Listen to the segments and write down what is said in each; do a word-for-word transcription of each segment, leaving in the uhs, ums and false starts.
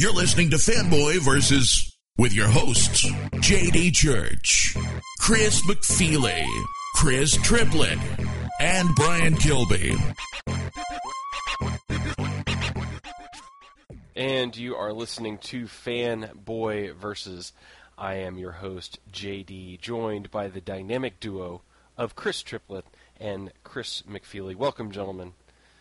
You're listening to Fanboy Versus with your hosts, J D Church, Chris McFeely, Chris Triplett, and Brian Kilby. And you are listening to Fanboy Versus. I am your host, J D, joined by the dynamic duo of Chris Triplett and Chris McFeely. Welcome, gentlemen.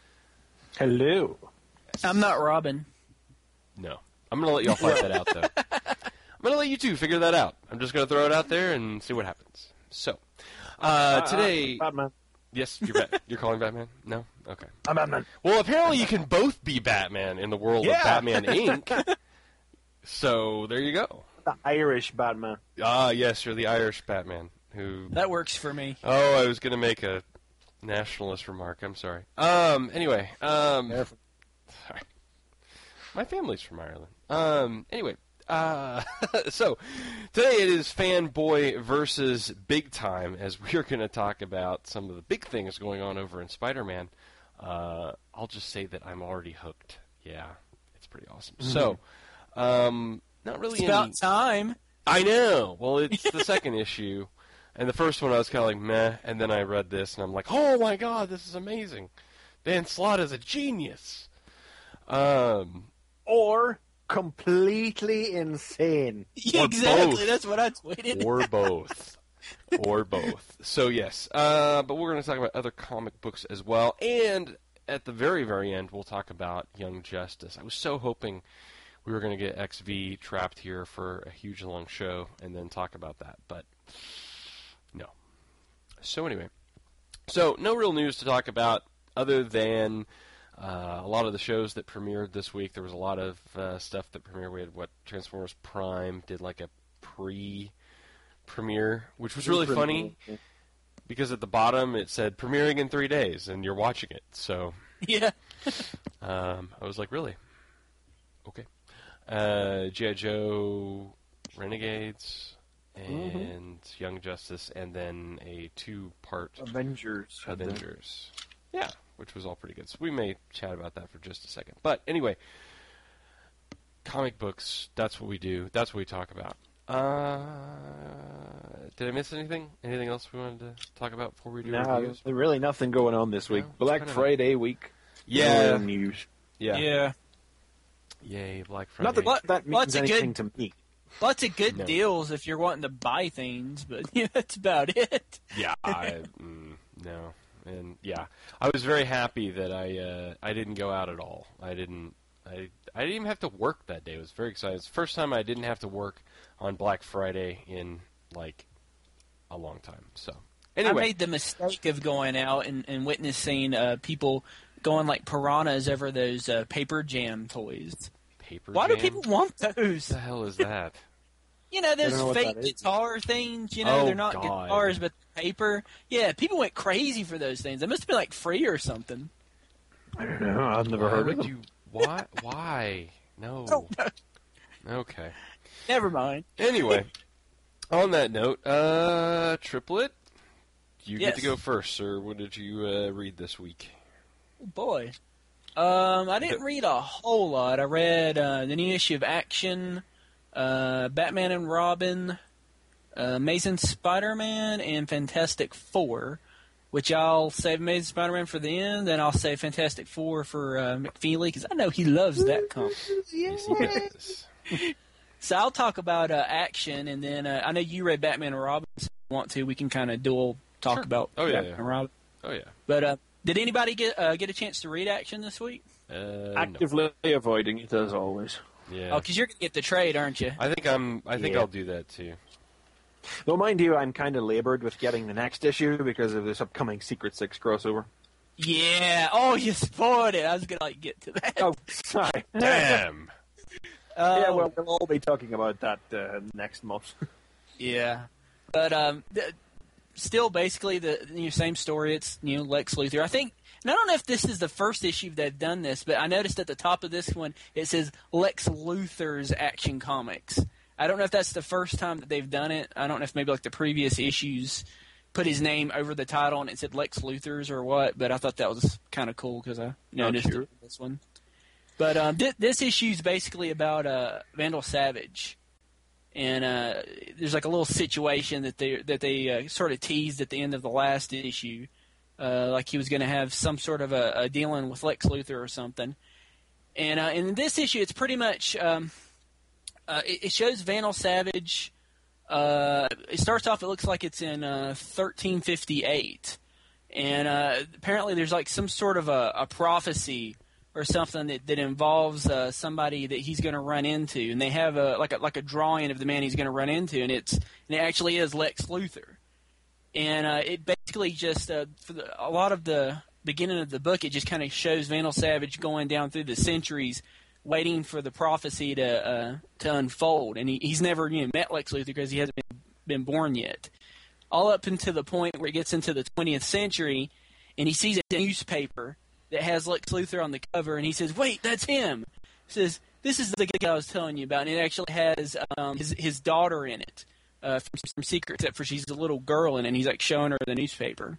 Hello. I'm not Robin. No. I'm going to let y'all fight that out, though. I'm going to let you two figure that out. I'm just going to throw it out there and see what happens. So, uh, today... Uh, Batman. Yes, you're, Bat- you're calling Batman? No? Okay. I'm Batman. Well, apparently you can both be Batman in the world Yeah. of Batman Incorporated. So, there you go. The Irish Batman. Ah, yes, you're the Irish Batman. Who? That works for me. Oh, I was going to make a nationalist remark. I'm sorry. Um. Anyway. Um. Sorry. My family's from Ireland. Um. Anyway. Uh. So, today it is Fanboy versus Big Time, as we're going to talk about some of the big things going on over in Spider-Man. Uh. I'll just say that I'm already hooked. Yeah. It's pretty awesome. Mm-hmm. So, um. Not really. It's any... about time. I know. Well, it's the second issue. And the first one I was kind of like, meh, and then I read this, and I'm like, oh my god, this is amazing. Dan Slott is a genius. Um, Or completely insane. Yeah, Or exactly. both. That's what I tweeted. or both. Or both. So, yes. Uh, but we're going to talk about other comic books as well. And at the very, very end, we'll talk about Young Justice. I was so hoping we were going to get X V trapped here for a huge, long show and then talk about that. But... no. So anyway, so no real news to talk about other than uh, a lot of the shows that premiered this week. There was a lot of uh, stuff that premiered. We had what Transformers Prime did like a pre-premiere, which was really funny because at the bottom it said premiering in three days, and you're watching it. So Yeah. um, I was like, really? Okay. Uh, G I. Joe Renegades. And mm-hmm. Young Justice, and then a two-part Avengers. Avengers. Yeah, which was all pretty good. So we may chat about that for just a second. But anyway, comic books, that's what we do. That's what we talk about. Uh, did I miss anything? Anything else we wanted to talk about before we do no, reviews? there's really nothing going on this week. No, Black Friday week. Yeah. No news. Yeah. Yeah. Yay, Black Friday. Not that What- that what's means a anything good- to me. Lots of good No. deals if you're wanting to buy things, but yeah, that's about it. Yeah, I, mm, no, and yeah, I was very happy that I uh, I didn't go out at all. I didn't I I didn't even have to work that day. I was very excited. It's the first time I didn't have to work on Black Friday in like a long time. So anyway, I made the mistake of going out and, and witnessing uh, people going like piranhas over those uh, paper jam toys. paper. Why jam? do people want What those? the hell is that? You know, those don't know what fake that is. guitar things, you know, Oh, they're not God. guitars, but paper. Yeah, people went crazy for those things. They must have been, like, free or something. I don't know. I've never Why heard would of them. you? Why? Why? No. Oh, Okay. never mind. Anyway, on that note, uh, Triplet, you get Yes. to go first, sir. What did you uh, read this week? Oh, boy. Um, I didn't read a whole lot. I read uh, the new issue of Action, uh, Batman and Robin, uh, Amazing Spider-Man, and Fantastic Four, which I'll save Amazing Spider-Man for the end, and I'll save Fantastic Four for uh, McFeely, because I know he loves that comic. Yes, he does. So I'll talk about uh, Action, and then uh, I know you read Batman and Robin, so if you want to, we can kind of dual talk Sure. about Oh, yeah, Batman yeah. and Robin. Oh, yeah. But uh, did anybody get uh, get a chance to read Action this week? Uh, no. Actively avoiding it as always. Yeah. Oh, because you're going to get the trade, aren't you? I think I'm. I think Yeah. I'll do that too. Though, mind you, I'm kind of labored with getting the next issue because of this upcoming Secret Six crossover. Yeah. Oh, you spoiled it. I was going to like get to that. Oh, sorry. Damn. Oh, Yeah, well, we'll all be talking about that uh, next month. yeah. But um, th- still, basically the you know, same story. It's you know Lex Luthor. I think, and I don't know if this is the first issue they've done this, but I noticed at the top of this one it says Lex Luthor's Action Comics. I don't know if that's the first time that they've done it. I don't know if maybe like the previous issues put his name over the title and it said Lex Luthor's or what, but I thought that was kind of cool because I noticed sure. it in this one. But um, th- this issue is basically about uh, Vandal Savage, and uh, there's like a little situation that they that they uh, sort of teased at the end of the last issue, uh, like he was going to have some sort of a, a dealing with Lex Luthor or something. And uh, in this issue, it's pretty much um, uh, it, it shows Vandal Savage. Uh, it starts off. It looks like it's in uh, thirteen fifty-eight, and uh, apparently there's like some sort of a, a prophecy or something that, that involves uh, somebody that he's going to run into, and they have a like a like a drawing of the man he's going to run into, and it's and it actually is Lex Luthor, and uh, it basically just uh, for the, a lot of the beginning of the book, it just kind of shows Vandal Savage going down through the centuries, waiting for the prophecy to uh, to unfold, and he, he's never you know met Lex Luthor because he hasn't been, been born yet. All up until the point where it gets into the twentieth century, and he sees a newspaper that has Lex Luthor on the cover, and he says, "Wait, that's him." He says, "This is the guy I was telling you about," and it actually has um, his his daughter in it uh, from some secret, except for she's a little girl in it, and he's like showing her the newspaper.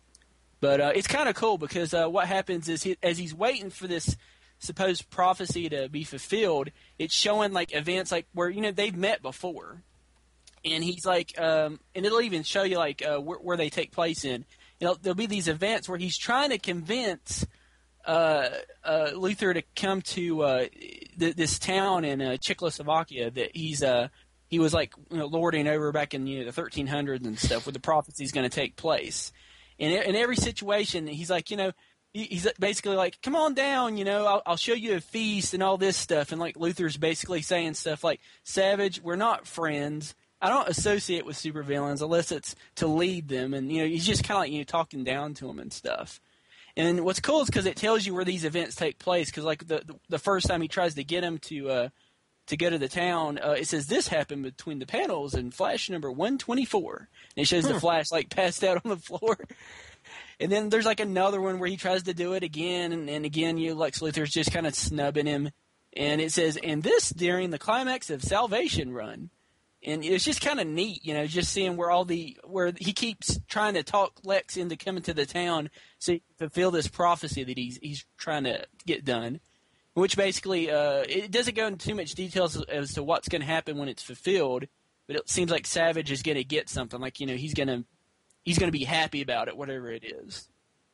But uh, it's kind of cool because uh, what happens is he, as he's waiting for this supposed prophecy to be fulfilled, it's showing like events like where you know they've met before, and he's like, um, and it'll even show you like uh, where, where they take place in. You know, there'll be these events where he's trying to convince uh, uh, Luthor to come to uh, th- this town in uh, Czechoslovakia that he's uh, he was like you know, lording over back in you know, the thirteen hundreds and stuff, where the prophecy is going to take place. And in every situation, he's like, you know, he, he's basically like, "Come on down, you know, I'll, I'll show you a feast and all this stuff." And like Luthor's basically saying stuff like, "Savage, we're not friends. I don't associate with supervillains unless it's to lead them," and you know he's just kind of like you know talking down to them and stuff. And what's cool is because it tells you where these events take place. Because like the, the the first time he tries to get him to uh, to go to the town, uh, it says this happened between the panels in Flash number one twenty-four, and it shows the Flash like passed out on the floor. And then there's like another one where he tries to do it again, and, and again, you know, Lex Luthor's just kind of snubbing him. And it says, "And this during the climax of Salvation Run." And it's just kind of neat, you know, just seeing where all the where he keeps trying to talk Lex into coming to the town so he can fulfill this prophecy that he's he's trying to get done. Which basically, uh, it doesn't go into too much details as, as to what's going to happen when it's fulfilled, but it seems like Savage is going to get something, like you know he's going to he's going to be happy about it, whatever it is.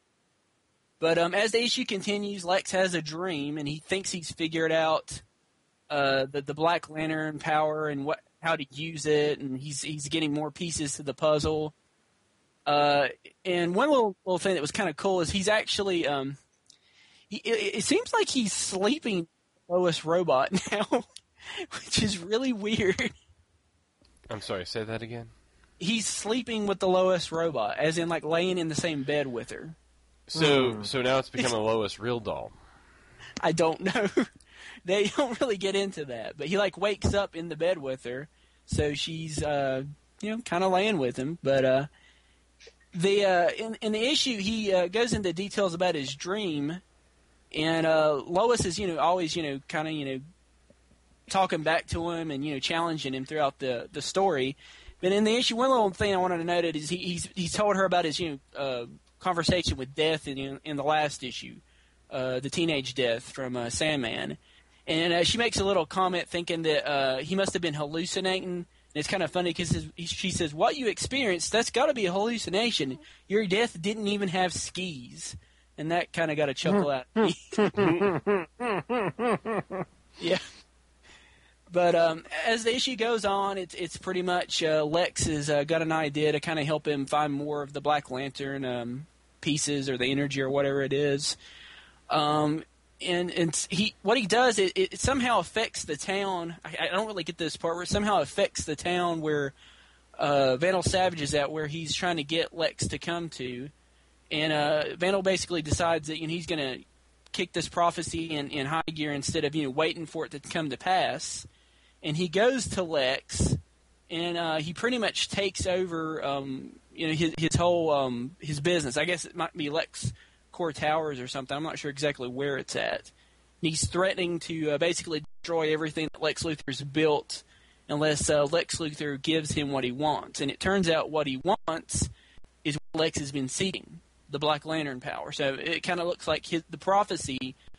But um, as the issue continues, Lex has a dream, and he thinks he's figured out uh, the the Black Lantern power and what. how to use it, and he's he's getting more pieces to the puzzle. Uh, and one little little thing that was kind of cool is he's actually um, he, it, it seems like he's sleeping Lois Robot now, which is really weird. I'm sorry, say that again. He's sleeping with the Lois Robot, as in like laying in the same bed with her. So mm. so now it's become a Lois real doll. I don't know. They don't really get into that, but he like wakes up in the bed with her, so she's uh, you know kind of laying with him. But uh, the uh, in in the issue, he uh, goes into details about his dream, and uh, Lois is you know always you know kind of you know talking back to him and you know challenging him throughout the the story. But in the issue, one little thing I wanted to note is he, he's he's told her about his you know uh, conversation with Death in in the last issue, uh, the teenage Death from uh, Sandman. And uh, she makes a little comment thinking that uh, he must have been hallucinating. And it's kind of funny because she says, "What you experienced, that's got to be a hallucination. Your Death didn't even have skis." And that kind of got a chuckle out of me. Yeah. But um, as the issue goes on, it's it's pretty much uh, Lex has uh, got an idea to kind of help him find more of the Black Lantern um, pieces or the energy or whatever it is. Um And and he what he does it, it somehow affects the town. I, I don't really get this part where it somehow affects the town where uh, Vandal Savage is at, where he's trying to get Lex to come to, and uh, Vandal basically decides that you know he's going to kick this prophecy in, in high gear instead of you know waiting for it to come to pass, and he goes to Lex, and uh, he pretty much takes over um, you know his his whole um, his business. I guess it might be Lex Core Towers or something. I'm not sure exactly where it's at. He's threatening to uh, basically destroy everything that Lex Luthor's built unless uh, Lex Luthor gives him what he wants. And it turns out what he wants is what Lex has been seeking, the Black Lantern power. So it kind of looks like his, the prophecy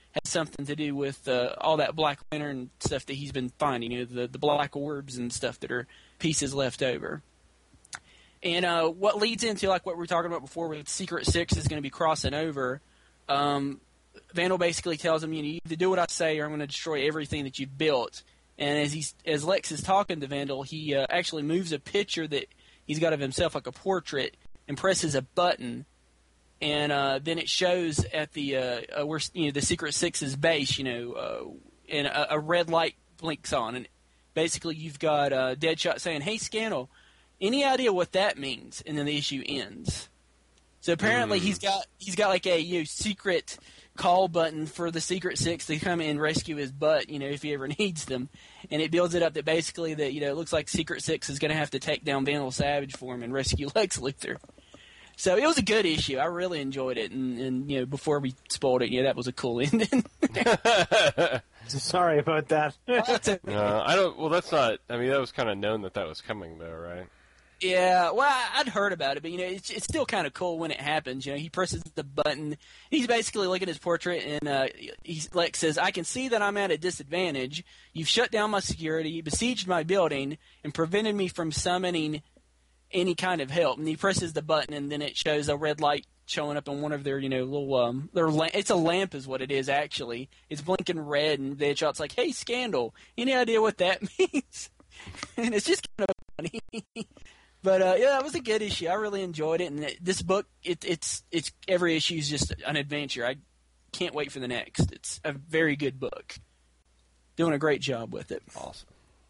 has something to do with uh, all that Black Lantern stuff that he's been finding, you know, the, the black orbs and stuff that are pieces left over. And uh, what leads into, like what we were talking about before, with Secret Six is going to be crossing over, um, Vandal basically tells him, you know, you either do what I say or I'm going to destroy everything that you've built. And as he's, as Lex is talking to Vandal, he uh, actually moves a picture that he's got of himself, like a portrait, and presses a button. And uh, then it shows at the uh, uh, where you know the Secret Six's base, you know, uh, and a, a red light blinks on, and basically you've got uh, Deadshot saying, "Hey, Scandal, any idea what that means?" And then the issue ends. So apparently mm. he's got he's got like a you know, secret call button for the Secret Six to come in and rescue his butt, you know, if he ever needs them. And it builds it up that basically that you know it looks like Secret Six is going to have to take down Vandal Savage for him and rescue Lex Luthor. So it was a good issue. I really enjoyed it, and, and you know, before we spoiled it, yeah, that was a cool ending. Sorry about that. No, I don't. Well, that's not. I mean, that was kind of known that that was coming, though, right? Yeah, well, I'd heard about it, but you know, it's it's still kind of cool when it happens. You know, he presses the button. He's basically looking at his portrait, and uh, he's like says, "I can see that I'm at a disadvantage. You've shut down my security, besieged my building, and prevented me from summoning any kind of help." And he presses the button, and then it shows a red light showing up on one of their, you know, little um, their la- it's a lamp, is what it is actually. It's blinking red, and Deadshot's like, "Hey, Scandal, any idea what that means?" And it's just kind of funny. But uh, yeah, it was a good issue. I really enjoyed it, and it, this book, it, it's it's every issue is just an adventure. I can't wait for the next. It's a very good book. Doing a great job with it. Awesome.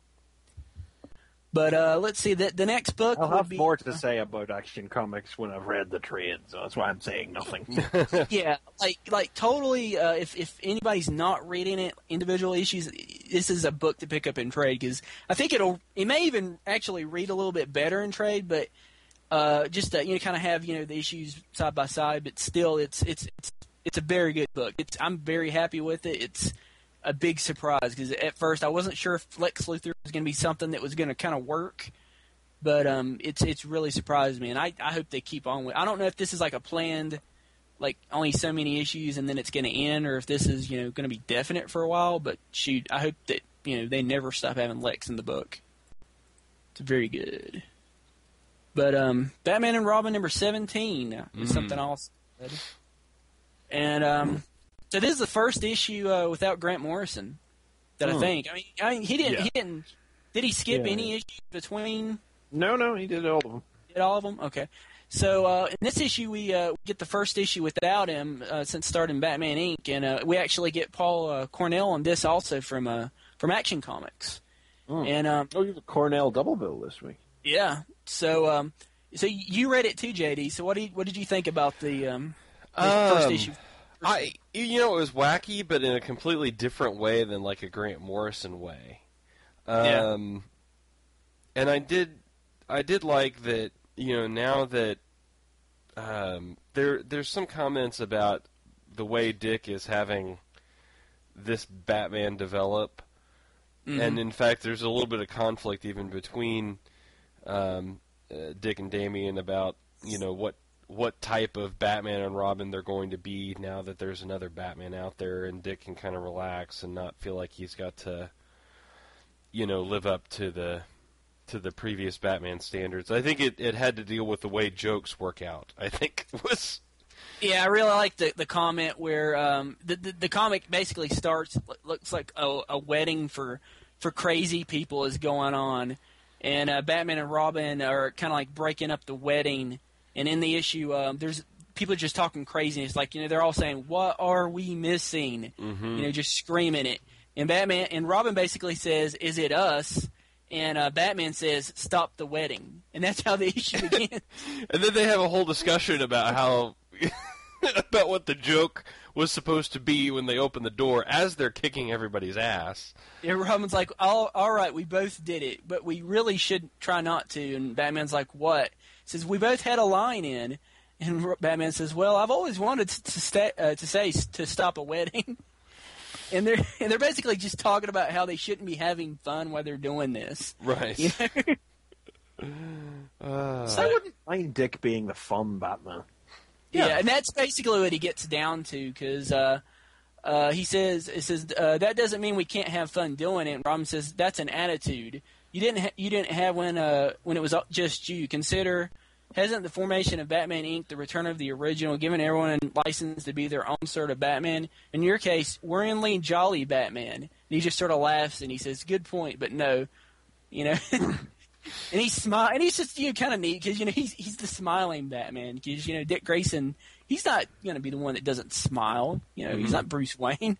But uh, let's see, the, the next book I'll would have be, more to say about Action Comics when I've read the trade, so that's why I'm saying nothing. yeah, like like totally. Uh, if if anybody's not reading it, individual issues, this is a book to pick up in trade because I think it'll it may even actually read a little bit better in trade, but uh, just to, you know kind of have you know the issues side by side, but still it's it's it's it's a very good book. It's I'm very happy with it. It's a big surprise because at first I wasn't sure if Lex Luthor was going to be something that was going to kind of work, but um, it's it's really surprised me, and I, I hope they keep on with. I don't know if this is like a planned, like only so many issues and then it's going to end, or if this is you know going to be definite for a while. But shoot, I hope that you know they never stop having Lex in the book. It's very good. But um, Batman and Robin number seventeen is mm. something else, and um. So this is the first issue uh, without Grant Morrison that hmm. I think. I mean, I mean, he didn't. Yeah. He didn't. Did he skip yeah. any issues between? No, no, he did all of them. Did all of them? Okay. So uh, in this issue, we uh, get the first issue without him uh, since starting Batman Incorporated, and uh, we actually get Paul uh, Cornell on this also from uh, from Action Comics. Oh. And um, oh, you have a Cornell double bill this week. Yeah. So um, so you read it too, J D. So what did what did you think about the, um, the um, first issue? I, you know, it was wacky, but in a completely different way than like a Grant Morrison way. Um, yeah. And I did, I did like that. You know, now that um, there, there's some comments about the way Dick is having this Batman develop, mm-hmm. and in fact, there's a little bit of conflict even between um, uh, Dick and Damian about you know what. what type of Batman and Robin they're going to be now that there's another Batman out there, and Dick can kind of relax and not feel like he's got to, you know, live up to the to the previous Batman standards. I think it, it had to deal with the way jokes work out. I think was. Yeah, I really like the the comment where um, the, the the comic basically starts looks like a, a wedding for for crazy people is going on, and uh, Batman and Robin are kind of like breaking up the wedding. And in the issue, um, there's people are just talking crazy. It's like you know they're all saying, "What are we missing?" Mm-hmm. You know, just screaming it. And Batman and Robin basically says, "Is it us?" And uh, Batman says, "Stop the wedding." And that's how the issue begins. And then they have a whole discussion about how about what the joke was supposed to be when they open the door as they're kicking everybody's ass. And Robin's like, "All, all right, we both did it, but we really should try not to." And Batman's like, "What?" Says we both had a line in, and Batman says, "Well, I've always wanted to sta- uh, to say to stop a wedding," and they're and they're basically just talking about how they shouldn't be having fun while they're doing this, right? You know? uh, so I wouldn't mind Dick being the fun Batman. Yeah, yeah and that's basically what he gets down to because uh, Uh, he says, "It says uh, that doesn't mean we can't have fun doing it." And Robin says, "That's an attitude you didn't ha- you didn't have when uh when it was just you. Consider, hasn't the formation of Batman Incorporated, the return of the original, given everyone a license to be their own sort of Batman? In your case, worryingly jolly Batman." And he just sort of laughs and he says, "Good point, but no, you know." And he's smile, and he's just, you know, kind of neat because, you know, he's he's the smiling Batman because, you know, Dick Grayson, he's not going to be the one that doesn't smile. You know, mm-hmm. He's not Bruce Wayne.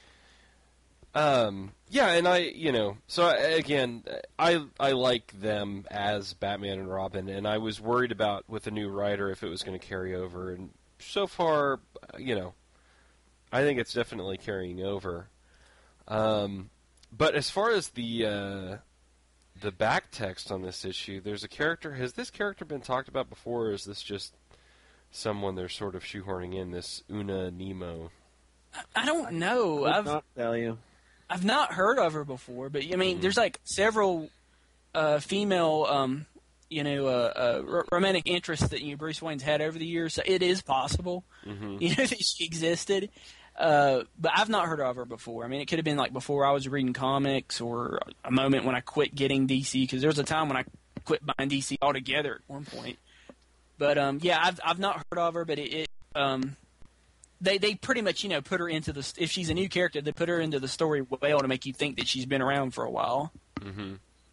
Um. Yeah, and I, you know, so I, again, I I like them as Batman and Robin, and I was worried about with a new writer if it was going to carry over, and so far, you know, I think it's definitely carrying over. Um, but as far as the uh, the back text on this issue, there's a character. Has this character been talked about before, or is this just someone they're sort of shoehorning in? This Una Nemo. I don't know. I I've not tell you. I've not heard of her before, but I mean, Mm-hmm. there's like several uh, female, um, you know, uh, uh, r- romantic interests that you know, Bruce Wayne's had over the years. So it is possible, Mm-hmm. you know, that she existed. Uh, but I've not heard of her before. I mean, it could have been like before I was reading comics, or a moment when I quit getting D C. Because there was a time when I quit buying D C altogether at one point. But um, yeah, I've I've not heard of her, but it. it um, They they pretty much, you know, put her into the, if she's a new character, they put her into the story well to make you think that she's been around for a while. Mm-hmm.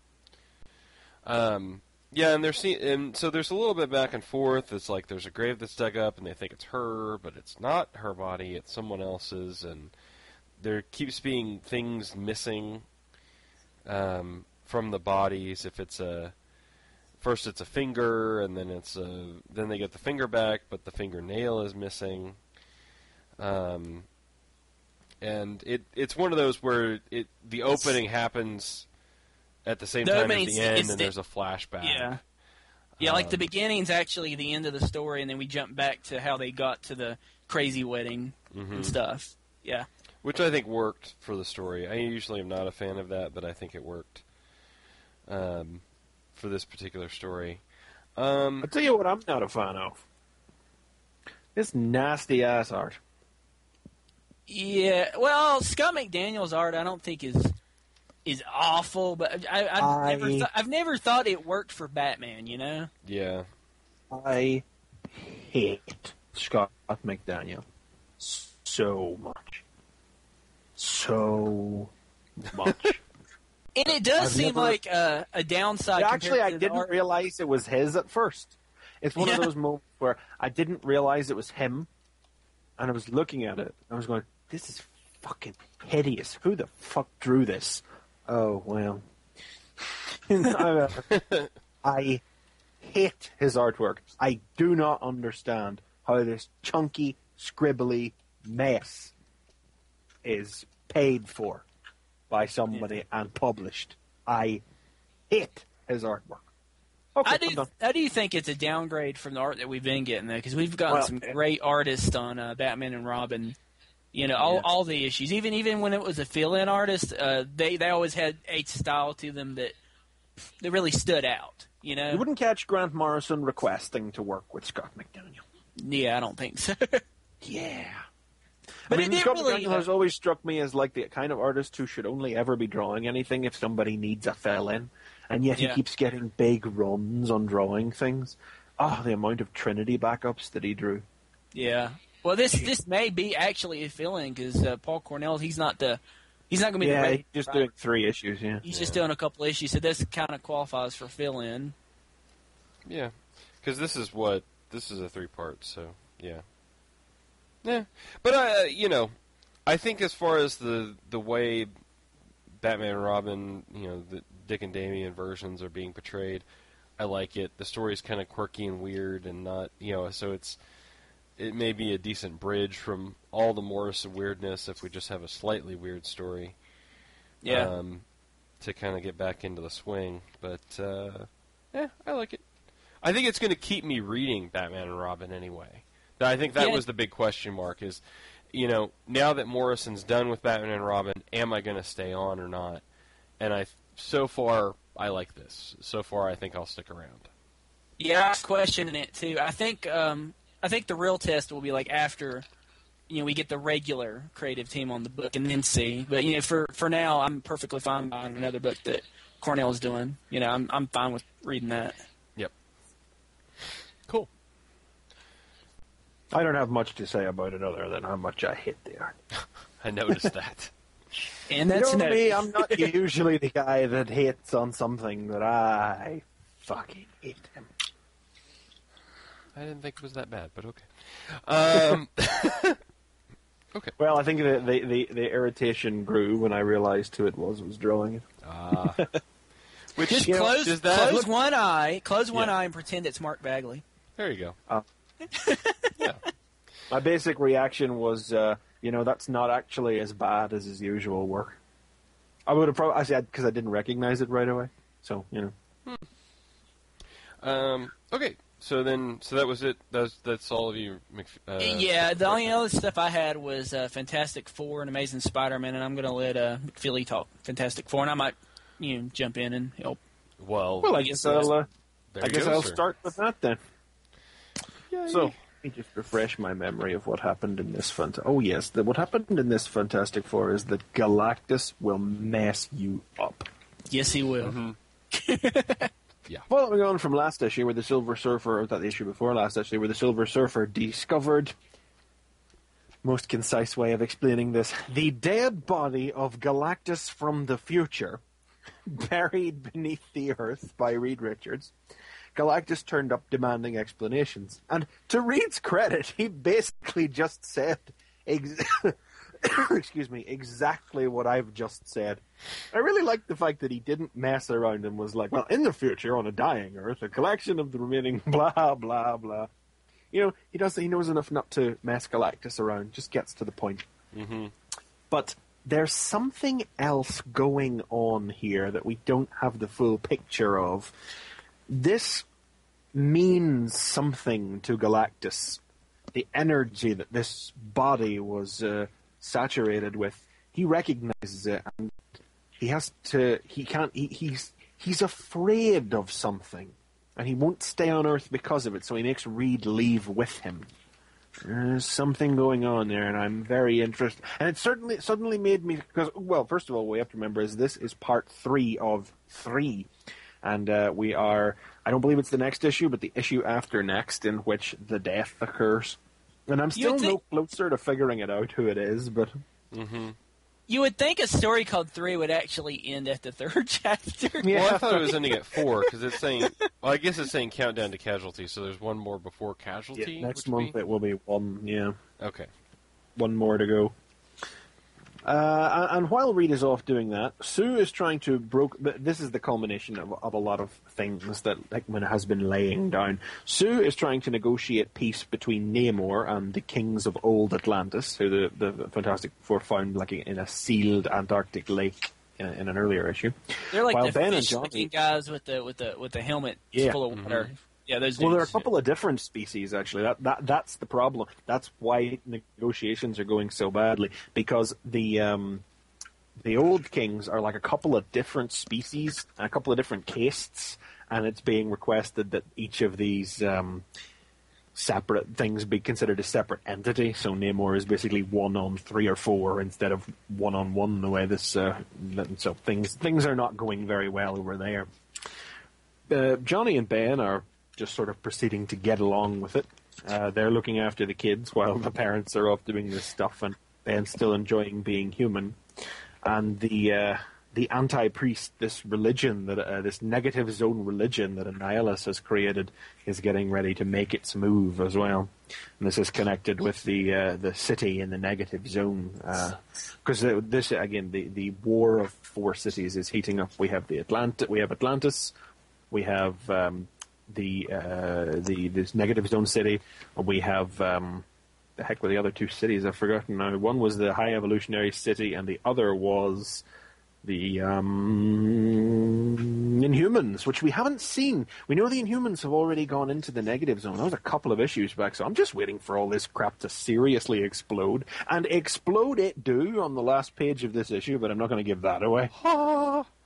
Um, yeah, and there's and so there's a little bit back and forth. It's like there's a grave that's dug up, and they think it's her, but it's not her body; it's someone else's. And there keeps being things missing um, from the bodies. If it's a first, it's a finger, and then it's a then they get the finger back, but the fingernail is missing. Um, and it it's one of those where it the opening happens at the same No, I time mean, as the it's- end, it's and the- there's a flashback. Yeah. Yeah, like the Um, beginning's actually the end of the story, and then we jump back to how they got to the crazy wedding Mhm. and stuff. Yeah. Which I think worked for the story. I usually am not a fan of that, but I think it worked um, for this particular story. Um, I'll tell you what I'm not a fan of. This nasty ass art. Yeah, well, Scott McDaniel's art I don't think is is awful, but I, I've, I- never th- I've never thought it worked for Batman, you know? yeah. I hate Scott McDaniel so much. So much. And it does I've seem never- like uh, a downside. Actually, I compared to the didn't art. realize it was his at first. It's one Yeah. of those moments where I didn't realize it was him, and I was looking at it. I was going, "This is fucking hideous. Who the fuck drew this?" Oh well. I, uh, I hate his artwork. I do not understand how this chunky, scribbly mess is paid for by somebody and published. I hate his artwork. Okay, I I'm do. done. I do think it's a downgrade from the art that we've been getting, though, because we've gotten Well, some eh. great artists on uh, Batman and Robin. You know, all Yeah. all the issues. Even even when it was a fill-in artist, uh, they they always had a style to them that that really stood out. You know. You wouldn't catch Grant Morrison requesting to work with Scott McDaniel. Yeah, I don't think so. Yeah. But I it mean, did Scott really, McDaniel uh, has always struck me as like the kind of artist who should only ever be drawing anything if somebody needs a fill-in, and yet Yeah. he keeps getting big runs on drawing things. Oh, the amount of Trinity backups that he drew. Yeah. Well, this this may be actually a fill-in because uh, Paul Cornell, he's not the he's not going to be the Yeah, red he's just doing three issues, yeah. He's just doing a couple issues, so this kind of qualifies for fill-in. Yeah. Because this is what... This is a three-part, so, yeah. Yeah. But, uh, you know, I think as far as the the way Batman and Robin, you know, the Dick and Damian versions are being portrayed, I like it. The story's kind of quirky and weird and not, you know, so it's... It may be a decent bridge from all the Morrison weirdness if we just have a slightly weird story. Yeah. Um, to kind of get back into the swing. But, uh, yeah, I like it. I think it's going to keep me reading Batman and Robin anyway. I think that Yeah. was the big question mark is, you know, now that Morrison's done with Batman and Robin, am I going to stay on or not? And I, so far, I like this. So far, I think I'll stick around. Yeah, I was questioning it too. I think um, I think the real test will be like after you know, we get the regular creative team on the book and then see. But you know, for for now, I'm perfectly fine buying another book that Cornell's doing. You know, I'm I'm fine with reading that. Yep. Cool. I don't have much to say about it other than how much I hate the art. I noticed that. And that's you know no- me, I'm not usually the guy that hates on something that I fucking hate him. I didn't think it was that bad, but okay. Um, okay. Well, I think the, the, the, the irritation grew when I realized who it was who was drawing it. Uh, which Just You know, close, does that close look- one eye, close one Yeah. eye, and pretend it's Mark Bagley. There you go. Uh, Yeah. My basic reaction was, uh, you know, that's not actually as bad as his usual work. I would have probably, I said, because I didn't recognize it right away. So, you know. Um, okay. So then, so that was it. That's that's all of you. Mc- Uh, Yeah, the only other stuff I had was uh, Fantastic Four and Amazing Spider-Man, and I'm going to let uh, McFeely talk Fantastic Four, and I might, you know, jump in and help. Well, Well, I guess I'll, uh, there I you guess go, I'll sir. start with that then. Yay. So, let me just refresh my memory of what happened in this fant- Oh, yes. The, what happened in this Fantastic Four is that Galactus will mess you up. Yes, he will. Mm-hmm. Following on from last issue, where the Silver Surfer, or that issue before last issue, where the Silver Surfer discovered, most concise way of explaining this, the dead body of Galactus from the future, buried beneath the earth by Reed Richards. Galactus turned up demanding explanations. And to Reed's credit, he basically just said, ex- excuse me, exactly what I've just said. I really like the fact that he didn't mess around and was like, well, in the future, on a dying Earth, a collection of the remaining blah, blah, blah. You know, he does. He knows enough not to mess Galactus around, just gets to the point. Mm-hmm. But there's something else going on here that we don't have the full picture of. This means something to Galactus. The energy that this body was uh, saturated with, he recognizes it, and he has to. He can't. He, he's he's afraid of something, and he won't stay on Earth because of it. So he makes Reed leave with him. There's something going on there, and I'm very interested. And it certainly suddenly made me because, well, first of all, what we have to remember is this is part three of three, and uh, we are. I don't believe it's the next issue, but the issue after next, in which the death occurs. And I'm still You'd no think- closer to figuring it out who it is, but Mm-hmm. You would think a story called Three would actually end at the third chapter. Yeah. Well, I thought it was ending at four because it's saying. Well, I guess it's saying countdown to casualty. So there's one more before casualty. yeah, next which would month be- it will be one. Yeah, Okay. one more to go. Uh, and while Reed is off doing that, Sue is trying to broke. This is the culmination of, of a lot of things that Hickman has been laying down. Sue is trying to negotiate peace between Namor and the kings of old Atlantis, who the, the Fantastic Four found like in a sealed Antarctic lake in, in an earlier issue. They're like While the Ben and fish-looking Johnny- guys with the with the with the helmet Yeah. full of water. Yeah, those. Well, there are a dudes. couple of different species, actually. That, that That's the problem. That's why negotiations are going so badly, because the um, the old kings are like a couple of different species, a couple of different castes, and it's being requested that each of these um, separate things be considered a separate entity. So Namor is basically one on three or four instead of one on one, the way this... Uh, so things, things are not going very well over there. Uh, Johnny and Ben are just sort of proceeding to get along with it. Uh, they're looking after the kids while the parents are off doing this stuff, and Ben's still enjoying being human. And the uh, the anti-priest, this religion, that uh, this negative zone religion that Annihilus has created, is getting ready to make its move as well. And this is connected with the uh, the city in the negative zone, because uh, this again, the, the war of four cities is heating up. We have the Atlant- we have Atlantis, we have um, the uh, the this negative zone city. We have um, the heck were the other two cities? I've forgotten now. One was the High Evolutionary City, and the other was the um, Inhumans, which we haven't seen. We know the Inhumans have already gone into the negative zone. That was a couple of issues back, so I'm just waiting for all this crap to seriously explode. And explode it do on the last page of this issue, but I'm not going to give that away.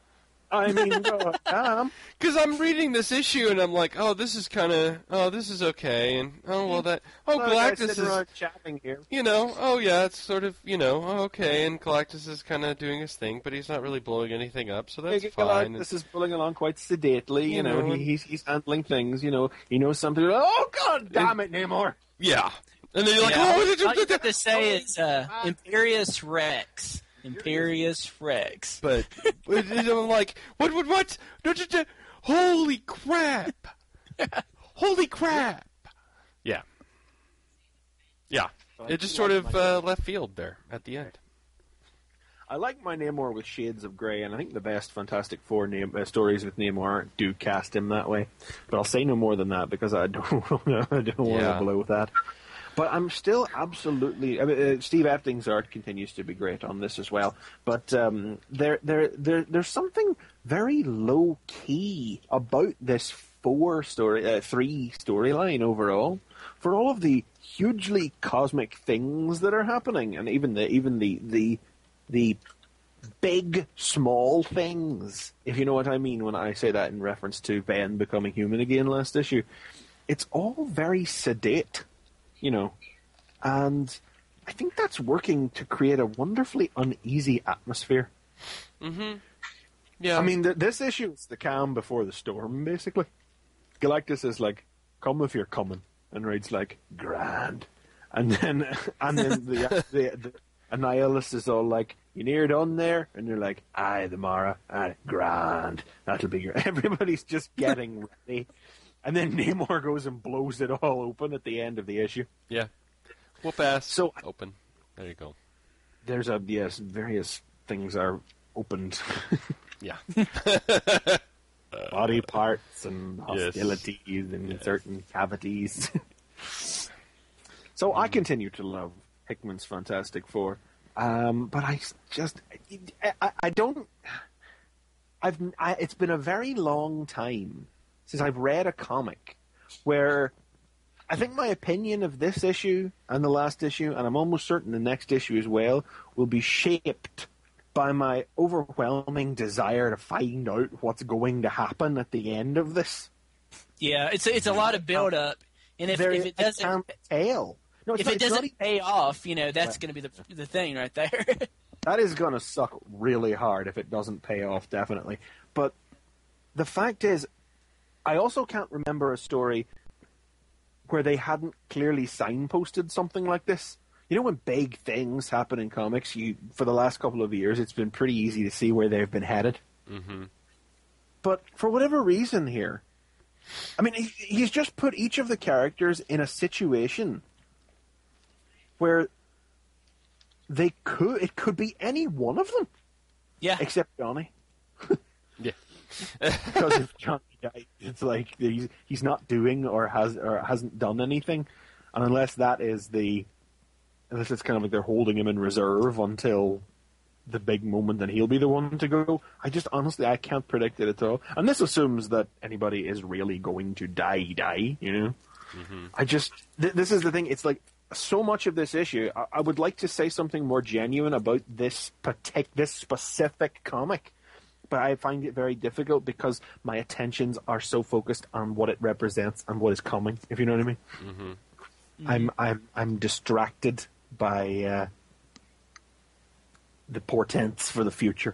I mean, go on. Because I'm reading this issue and I'm like, oh, this is kind of, oh, this is okay, and oh, well, that, oh, Look, guys Galactus sitting is, around chatting here. you know, oh yeah, it's sort of, you know, oh, okay, and Galactus is kind of doing his thing, but he's not really blowing anything up, so that's Yeah, fine. Galactus is pulling along quite sedately. You, You know, know, he, he's he's handling things. You know, he knows something. Oh God, damn it, Namor! Yeah, and then you're like, Yeah, oh, all what you did have to say is uh, Imperious Rex. Imperious Rex. But, but I'm like, what, what, what? No, no, no. Holy crap! Holy crap! Yeah. Yeah. It just sort of uh, left field there at the end. I like my Namor with shades of grey, and I think the best Fantastic Four name, uh, stories with Namor do cast him that way. But I'll say no more than that because I don't, I don't want Yeah. to blow that. But I'm still absolutely. I mean, uh, Steve Epting's art continues to be great on this as well. But um, there, there, there, there's something very low key about this four story, uh, three storyline overall. For all of the hugely cosmic things that are happening, and even the even the the the big small things, if you know what I mean when I say that in reference to Ben becoming human again last issue, it's all very sedate. You know, and I think that's working to create a wonderfully uneasy atmosphere. Mm-hmm. Yeah. I mean, th- this issue is the calm before the storm, basically. Galactus is like, "Come if you're coming," and Raid's like, "Grand," and then and then the, the, the Annihilus is all like, "You near done there?" And they're like, "Aye, the Mara, aye, grand. That'll be great." Everybody's just getting ready. And then Namor goes and blows it all open at the end of the issue. yeah. Whoop ass. So- Open. There you go. There's a yes, various things are opened, Yeah. body parts and Yes. hostilities and Yes. certain cavities. So I continue to love Hickman's Fantastic Four, um, but I s- just I, I don't. I've I, it's been a very long time since I've read a comic where I think my opinion of this issue and the last issue, and I'm almost certain the next issue as well, will be shaped by my overwhelming desire to find out what's going to happen at the end of this. Yeah, it's it's a lot of build up, and if, There- if it I doesn't can't tell. No, it's if not, it it's not doesn't even- pay off, you know that's going to be the the thing right there. that is going to suck really hard if it doesn't pay off, definitely. But the fact is, I also can't remember a story where they hadn't clearly signposted something like this. You know, when big things happen in comics, you for the last couple of years, it's been pretty easy to see where they've been headed. Mm-hmm. But for whatever reason here, I mean, he, he's just put each of the characters in a situation where they could, it could be any one of them, Yeah, except Johnny. Yeah. Because if Johnny dies, it's like he's, he's not doing or has or hasn't done anything, and unless that is the, unless it's kind of like they're holding him in reserve until the big moment, then he'll be the one to go. I just honestly I can't predict it at all, and this assumes that anybody is really going to die, die. You know, Mm-hmm. I just th- this is the thing. It's like so much of this issue. I, I would like to say something more genuine about this partic- this specific comic. But I find it very difficult because my attentions are so focused on what it represents and what is coming. If you know what I mean, Mm-hmm. I'm I'm I'm distracted by uh, the portents for the future.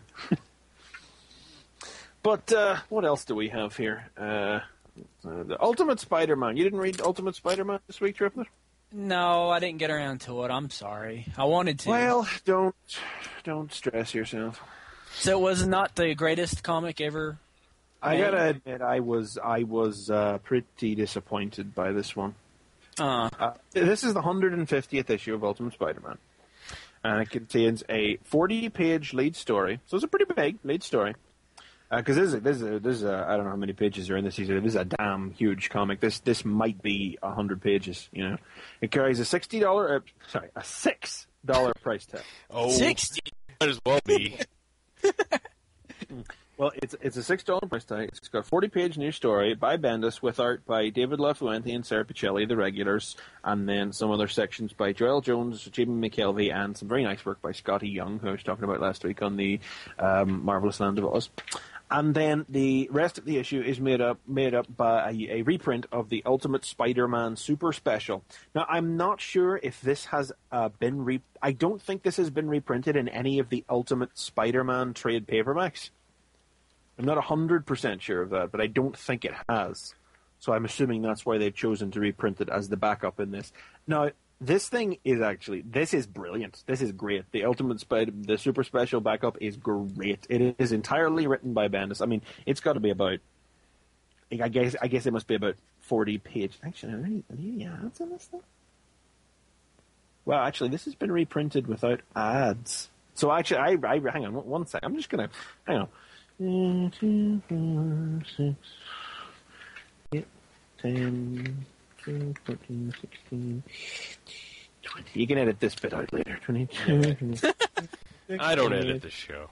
But uh, what else do we have here? Uh, uh, the Ultimate Spider-Man. You didn't read Ultimate Spider-Man this week, Triplet? no, I didn't get around to it. I'm sorry. I wanted to. Well, don't don't stress yourself. So it was not the greatest comic ever. I made? gotta admit, I was I was uh, pretty disappointed by this one. Uh, Uh, this is the one hundred fiftieth issue of Ultimate Spider-Man, and it contains a forty-page lead story. So it's a pretty big lead story. Because uh, this is this is a, this is a, I don't know how many pages are in this. This is a damn huge comic. This this might be a hundred pages. You know, it carries a sixty dollar uh, sorry a six dollar price tag. Oh, sixty. might as well be. Well, it's it's a six dollar price tag. It's got a forty page new story by Bendis with art by David LaFuente and Sarah Pichelli, the regulars, and then some other sections by Joel Jones, Jamie McKelvey, and some very nice work by Scotty Young, who I was talking about last week on the um, Marvelous Land of Oz. And then the rest of the issue is made up made up by a, a reprint of the Ultimate Spider-Man Super Special. Now, I'm not sure if this has uh, been re. I don't think this has been reprinted in any of the Ultimate Spider-Man trade paperbacks. I'm not one hundred percent sure of that, but I don't think it has. So I'm assuming that's why they've chosen to reprint it as the backup in this. Now, this thing is actually, this is brilliant. This is great. The Ultimate Spider, the Super Special backup is great. It is entirely written by Bendis. I mean, it's got to be about, I guess I guess it must be about forty pages. Actually, are there any, are there any ads in this thing? Well, actually, this has been reprinted without ads. So actually, I, I hang on one sec. I'm just going to, hang on. Two, four, six, eight, ten, twelve, fourteen, sixteen, twenty. You can edit this bit out later. twenty-two, twenty-six, I don't edit this show.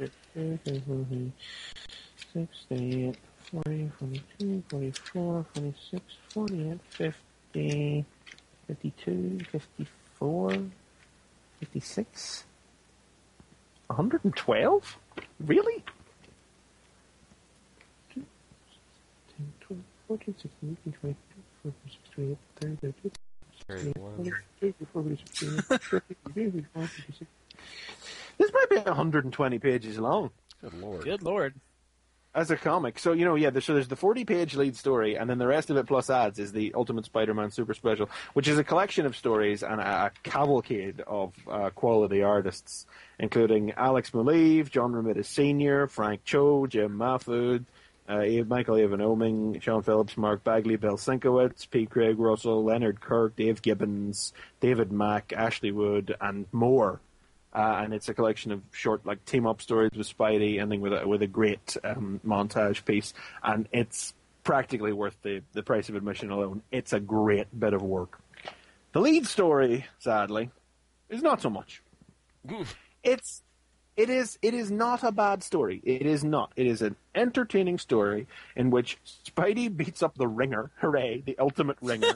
sixty-eight, forty, forty-two, forty-four, forty-six, forty-eight, fifty, fifty-two, fifty-four, fifty-six, one hundred twelve? Really? fourteen, sixteen, eighteen, twenty, twenty-two, twenty-eight, thirty, thirty-two, thirty-three, forty-six. This might be one hundred twenty pages long. Good lord. Good lord. As a comic. So, you know, yeah, so there's the forty-page lead story, and then the rest of it plus ads is the Ultimate Spider-Man Super Special, which is a collection of stories and a, a cavalcade of uh, quality artists, including Alex Maleev, John Romita Senior, Frank Cho, Jim Mahfood, Uh, Michael Avon Oming, Sean Phillips, Mark Bagley, Bill Sienkiewicz, P. Craig Russell, Leonard Kirk, Dave Gibbons, David Mack, Ashley Wood, and more. Uh, and it's a collection of short, like, team-up stories with Spidey, ending with a, with a great um, montage piece. And it's practically worth the, the price of admission alone. It's a great bit of work. The lead story, sadly, is not so much. It's... It is it is not a bad story. It is not. It is an entertaining story in which Spidey beats up the Ringer. Hooray, the ultimate Ringer.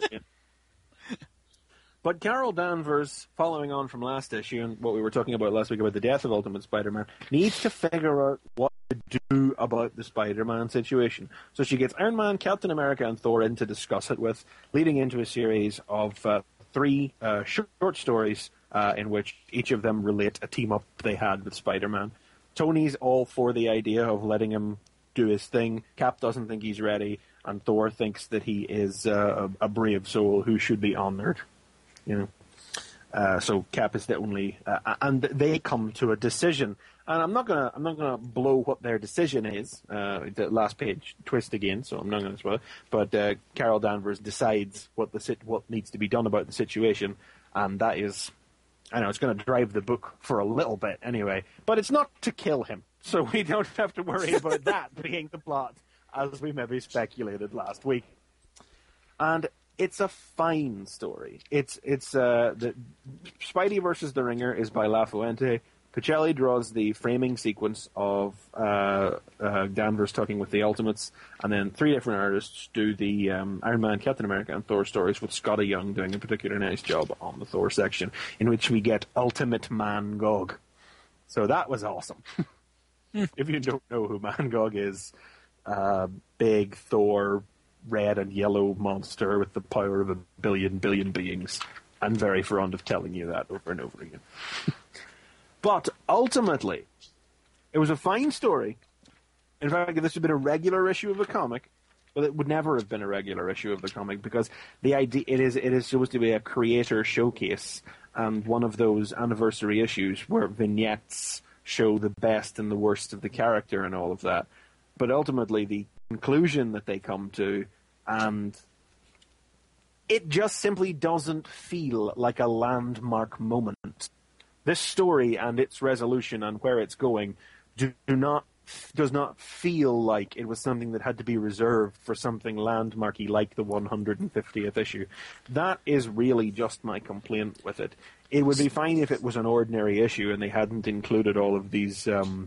But Carol Danvers, following on from last issue and what we were talking about last week about the death of Ultimate Spider-Man, needs to figure out what to do about the Spider-Man situation. So she gets Iron Man, Captain America, and Thor in to discuss it with, leading into a series of uh, three uh, short stories Uh, in which each of them relate a team-up they had with Spider-Man. Tony's all for the idea of letting him do his thing. Cap doesn't think he's ready, and Thor thinks that he is uh, a, a brave soul who should be honored. You know, uh, so Cap is the only, uh, and they come to a decision. And I'm not gonna, I'm not gonna blow what their decision is. Uh, the last page twist again, so I'm not gonna spoil it. But uh, Carol Danvers decides what the what needs to be done about the situation, and that is. I know, it's going to drive the book for a little bit anyway, but it's not to kill him, so we don't have to worry about that being the plot, as we maybe speculated last week. And it's a fine story. It's it's uh, the Spidey versus the Ringer is by LaFuente. Pichelli draws the framing sequence of uh, uh, Danvers talking with the Ultimates, and then three different artists do the um, Iron Man, Captain America, and Thor stories, with Scotty Young doing a particular nice job on the Thor section, in which we get Ultimate Man Gog. So that was awesome. If you don't know who Man Gog is, uh, big Thor, red and yellow monster with the power of a billion billion beings. I'm very fond of telling you that over and over again. But ultimately, it was a fine story. In fact, if this had been a regular issue of the comic, well, it would never have been a regular issue of the comic, because the idea it is it is supposed to be a creator showcase, and one of those anniversary issues where vignettes show the best and the worst of the character and all of that. But ultimately, the conclusion that they come to, and it just simply doesn't feel like a landmark moment. This story and its resolution and where it's going do, do not does not feel like it was something that had to be reserved for something landmarky like the one hundred fiftieth issue. That is really just my complaint with it. It would be fine if it was an ordinary issue and they hadn't included all of these um,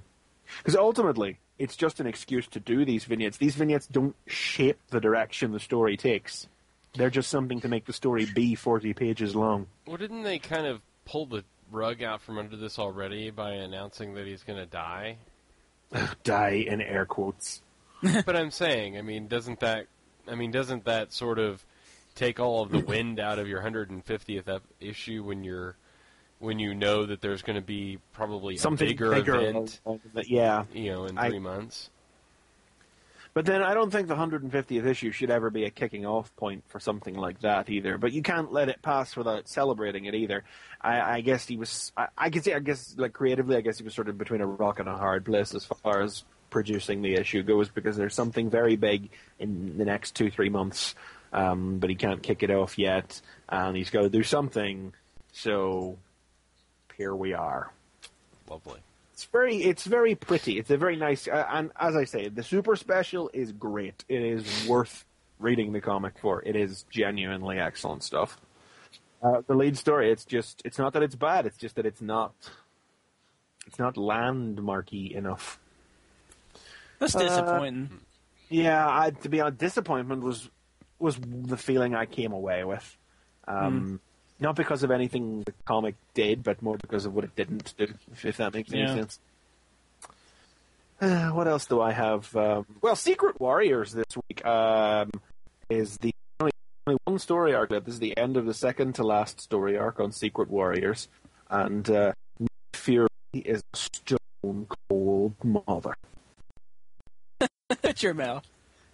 Because ultimately, it's just an excuse to do these vignettes. These vignettes don't shape the direction the story takes. They're just something to make the story be forty pages long. Well, didn't they kind of pull the rug out from under this already by announcing that he's going to die? Die in air quotes. But I'm saying, I mean, doesn't that, I mean, doesn't that sort of take all of the wind out of your one hundred fiftieth ep- issue when you're, when you know that there's going to be probably Something a bigger, bigger event, yeah, you know, in I, three months? But then I don't think the one hundred fiftieth issue should ever be a kicking off point for something like that either. But you can't let it pass without celebrating it either. I, I guess he was. I, I can say. I guess like creatively, I guess he was sort of between a rock and a hard place as far as producing the issue goes, because there's something very big in the next two three months, um, but he can't kick it off yet, and he's got to do something. So here we are. Lovely. It's very, it's very pretty. It's a very nice, uh, and as I say, the super special is great. It is worth reading the comic for. It is genuinely excellent stuff. Uh, the lead story, it's just, it's not that it's bad. It's just that it's not, it's not landmarky enough. That's disappointing. Uh, yeah, I, to be honest, disappointment was was the feeling I came away with. Um, mm. Not because of anything the comic did, but more because of what it didn't do, if, if that makes any yeah. sense. Uh, what else do I have? Um, well, Secret Warriors this week um, is the only, only one story arc. This is the end of the second to last story arc on Secret Warriors. And uh, Nick Fury is a stone cold mother. Shut your mouth.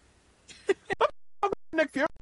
Nick Fury.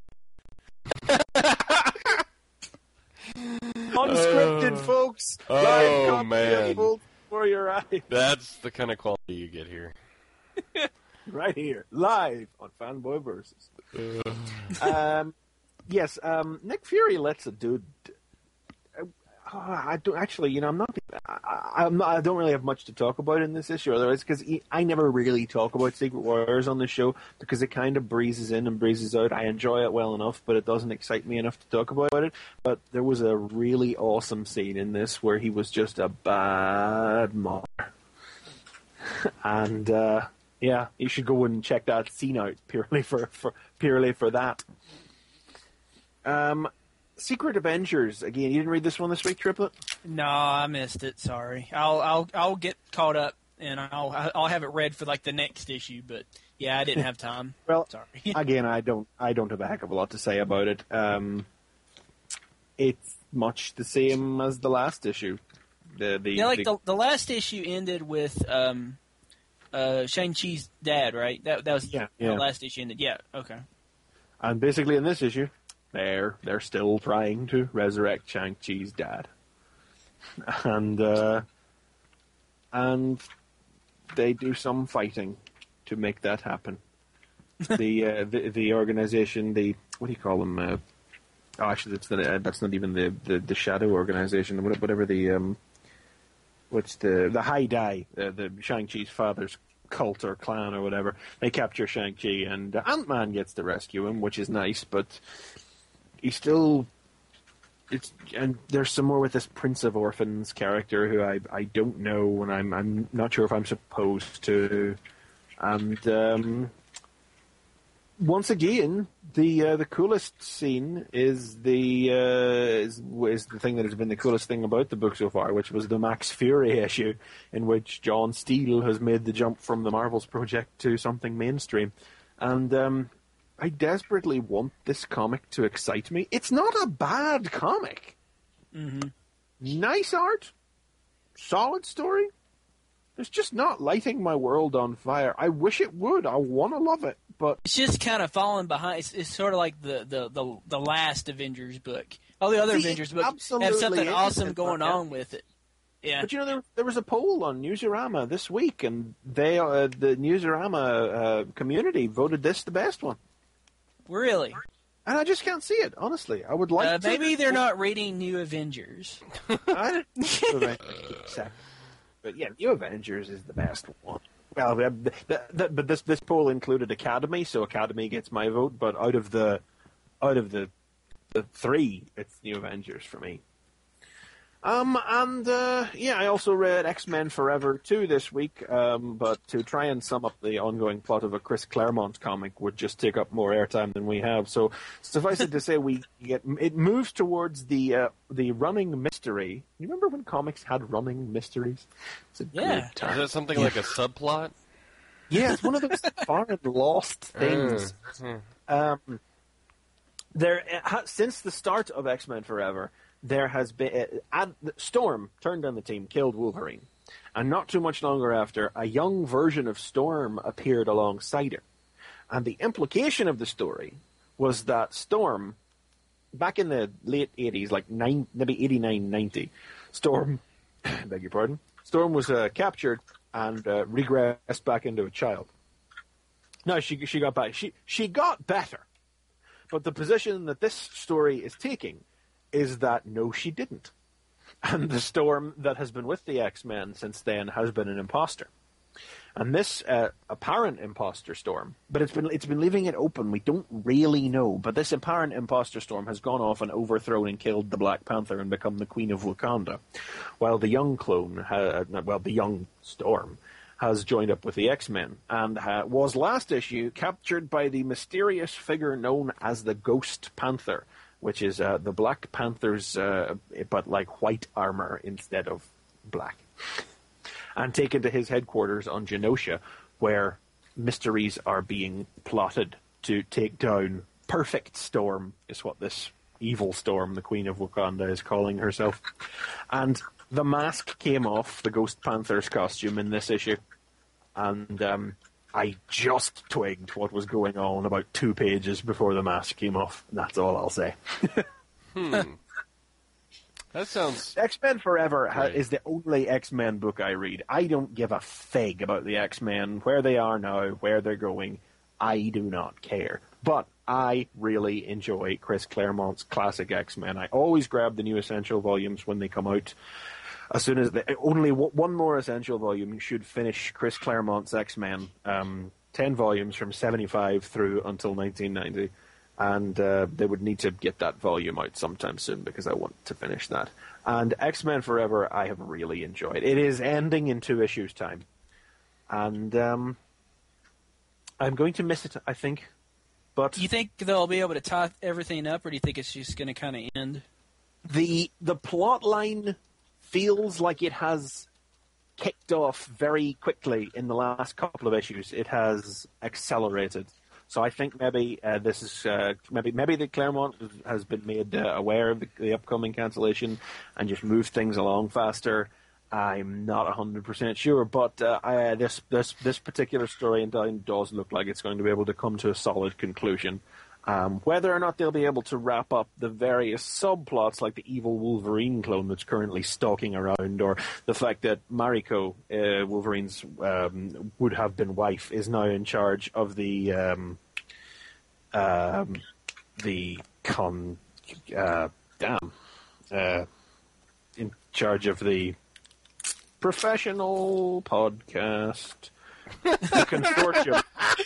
Unscripted, uh, folks. Oh, Live man. For your eyes. That's the kind of quality you get here. Right here. Live on Fanboy Versus. um, yes, um, Nick Fury lets a dude... Uh, I don't actually, you know, I'm not, I, I'm not. I don't really have much to talk about in this issue, otherwise, because I never really talk about Secret Warriors on the show because it kind of breezes in and breezes out. I enjoy it well enough, but it doesn't excite me enough to talk about it. But there was a really awesome scene in this where he was just a bad mother, and uh, yeah, you should go and check that scene out purely for, for purely for that. Um. Secret Avengers again. You didn't read this one this week, Triplet? No, I missed it. Sorry. I'll I'll I'll get caught up and I'll I'll have it read for like the next issue. But yeah, I didn't have time. Well, sorry. Again, I don't I don't have a heck of a lot to say about it. Um, it's much the same as the last issue. The the yeah, like the, the the last issue ended with um, uh, Shang-Chi's dad, right? That that was yeah, the yeah. last issue ended. Yeah. Okay. And basically, in this issue. They're they're still trying to resurrect Shang-Chi's dad, and uh, and they do some fighting to make that happen. the, uh, the the organization, the what do you call them? Uh, oh, actually, that's the, uh, that's not even the, the, the Shadow organization. Whatever the um, what's the the High Dai, uh, the Shang-Chi's father's cult or clan or whatever. They capture Shang-Chi, and uh, Ant-Man gets to rescue him, which is nice, but. He still, it's and there's some more with this Prince of Orphans character who I I don't know, and I'm I'm not sure if I'm supposed to, and um, once again the uh, the coolest scene is the uh, is, is the thing that has been the coolest thing about the book so far, which was the Max Fury issue, in which John Steele has made the jump from the Marvels project to something mainstream, and. Um, I desperately want this comic to excite me. It's not a bad comic. Mm-hmm. Nice art. Solid story. It's just not lighting my world on fire. I wish it would. I want to love it, but... It's just kind of falling behind. It's, it's sort of like the, the, the, the last Avengers book. All the other See, Avengers books absolutely have something is. awesome going Yeah. on with it. Yeah. But you know, there, there was a poll on Newsarama this week, and they uh, the Newsarama uh, community voted this the best one. Really? And I just can't see it, honestly. I would like uh, to... Maybe they're not reading New Avengers. I don't But yeah, New Avengers is the best one. Well, the, the, the, but this this poll included Academy, so Academy gets my vote. But out of the out of the the three, it's New Avengers for me. Um, and, uh, yeah, I also read X-Men Forever two this week, um, but to try and sum up the ongoing plot of a Chris Claremont comic would just take up more airtime than we have. So suffice it to say, we get it moves towards the uh, the running mystery. You remember when comics had running mysteries? It's a Yeah. good time. Is that something like a subplot? Yeah, it's one of those far and lost things. Mm. Um, there, uh, since the start of X-Men Forever, there has been uh, Storm turned on the team, killed Wolverine, and not too much longer after, a young version of Storm appeared alongside her. And the implication of the story was that Storm, back in the late eighties, like nine, maybe eighty-nine, ninety, Storm, beg your pardon, Storm was uh, captured and uh, regressed back into a child. No, she she got back. She she got better, but the position that this story is taking is that no, she didn't. And the Storm that has been with the X-Men since then has been an imposter. And this uh, apparent imposter Storm, but it's been it's been leaving it open. We don't really know. But this apparent imposter Storm has gone off and overthrown and killed the Black Panther and become the Queen of Wakanda, while the young clone, ha- well, the young Storm, has joined up with the X-Men and uh, was last issue captured by the mysterious figure known as the Ghost Panther, which is uh, the Black Panther's, uh, but like white armor instead of black, and taken to his headquarters on Genosha, where mysteries are being plotted to take down Perfect Storm, is what this evil Storm, the Queen of Wakanda, is calling herself. And the mask came off the Ghost Panther's costume in this issue, and um, I just twigged what was going on about two pages before the mask came off. That's all I'll say. Hmm. That sounds... X-Men Forever ha- Right. is the only X-Men book I read. I don't give a fig about the X-Men, where they are now, where they're going. I do not care. But I really enjoy Chris Claremont's classic X-Men. I always grab the new Essential volumes when they come out. As soon as they, only w- one more Essential volume should finish Chris Claremont's X-Men, um, ten volumes from seventy-five through until nineteen ninety, and uh, they would need to get that volume out sometime soon because I want to finish that. And X-Men Forever, I have really enjoyed. It is ending in two issues' time, and um, I'm going to miss it, I think. But Do you think they'll be able to tie everything up, or do you think it's just going to kind of end? the the plot line feels like it has kicked off very quickly in the last couple of issues. It has accelerated. So I think maybe uh, this is uh, maybe maybe the Claremont has been made uh, aware of the, the upcoming cancellation and just moved things along faster. I'm not one hundred percent sure, but uh, I, this this this particular story does look like it's going to be able to come to a solid conclusion. Um, whether or not they'll be able to wrap up the various subplots, like the evil Wolverine clone that's currently stalking around, or the fact that Mariko, uh, Wolverine's um, would have been wife, is now in charge of the um, um, the con uh, damn uh, in charge of the professional podcast, the consortium.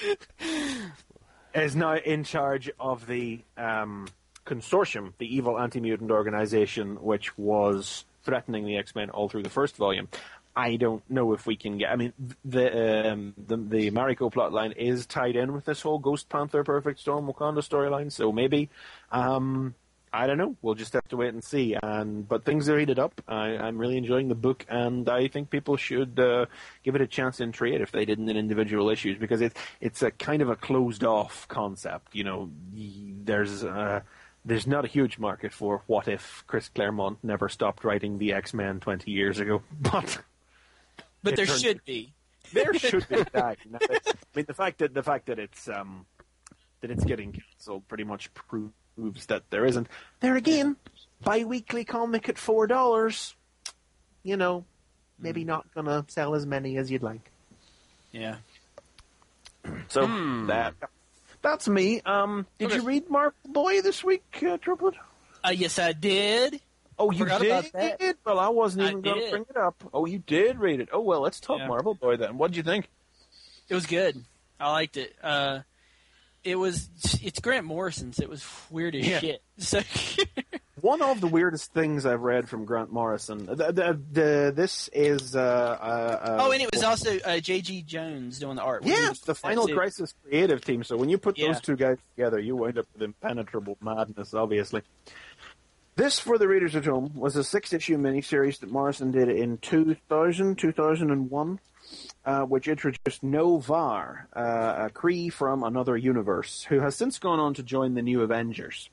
Is now in charge of the um, consortium, the evil anti-mutant organization, which was threatening the X-Men all through the first volume. I don't know if we can get... I mean, the um, the, the Mariko plotline is tied in with this whole Ghost Panther, Perfect Storm, Wakanda storyline, so maybe... Um, I don't know. We'll just have to wait and see. And but things are heated up. I, I'm really enjoying the book, and I think people should uh, give it a chance in trade if they didn't in individual issues, because it's it's a kind of a closed off concept. You know, there's uh, there's not a huge market for what if Chris Claremont never stopped writing the X-Men twenty years ago, but But it there turns- should be. there should be that. I mean, the fact that the fact that it's um, that it's getting cancelled pretty much proves that there isn't. There again, bi-weekly comic at four dollars. You know, maybe not gonna sell as many as you'd like. Yeah. So Hmm. that that's me. Um, did Okay. you read Marvel Boy this week, uh, Triplet? Uh, yes, I did. Oh, you Forgot did? about that. Well, I wasn't I even going to did. bring it up. Oh, you did read it. Oh, well, let's talk Yeah. Marvel Boy then. What did you think? It was good. I liked it. Uh, it was. It's Grant Morrison's. It was weird as Yeah. shit. So One of the weirdest things I've read from Grant Morrison. The, the, the, this is. Uh, uh, oh, and it was also uh, J G Jones doing the art. Yes, the Final Crisis creative team. So when you put yeah. those two guys together, you wind up with impenetrable madness, obviously. This, for the readers at home, was a six-issue miniseries that Morrison did in two thousand, two thousand one, uh, which introduced Noh-Varr, uh, a Kree from another universe, who has since gone on to join the New Avengers.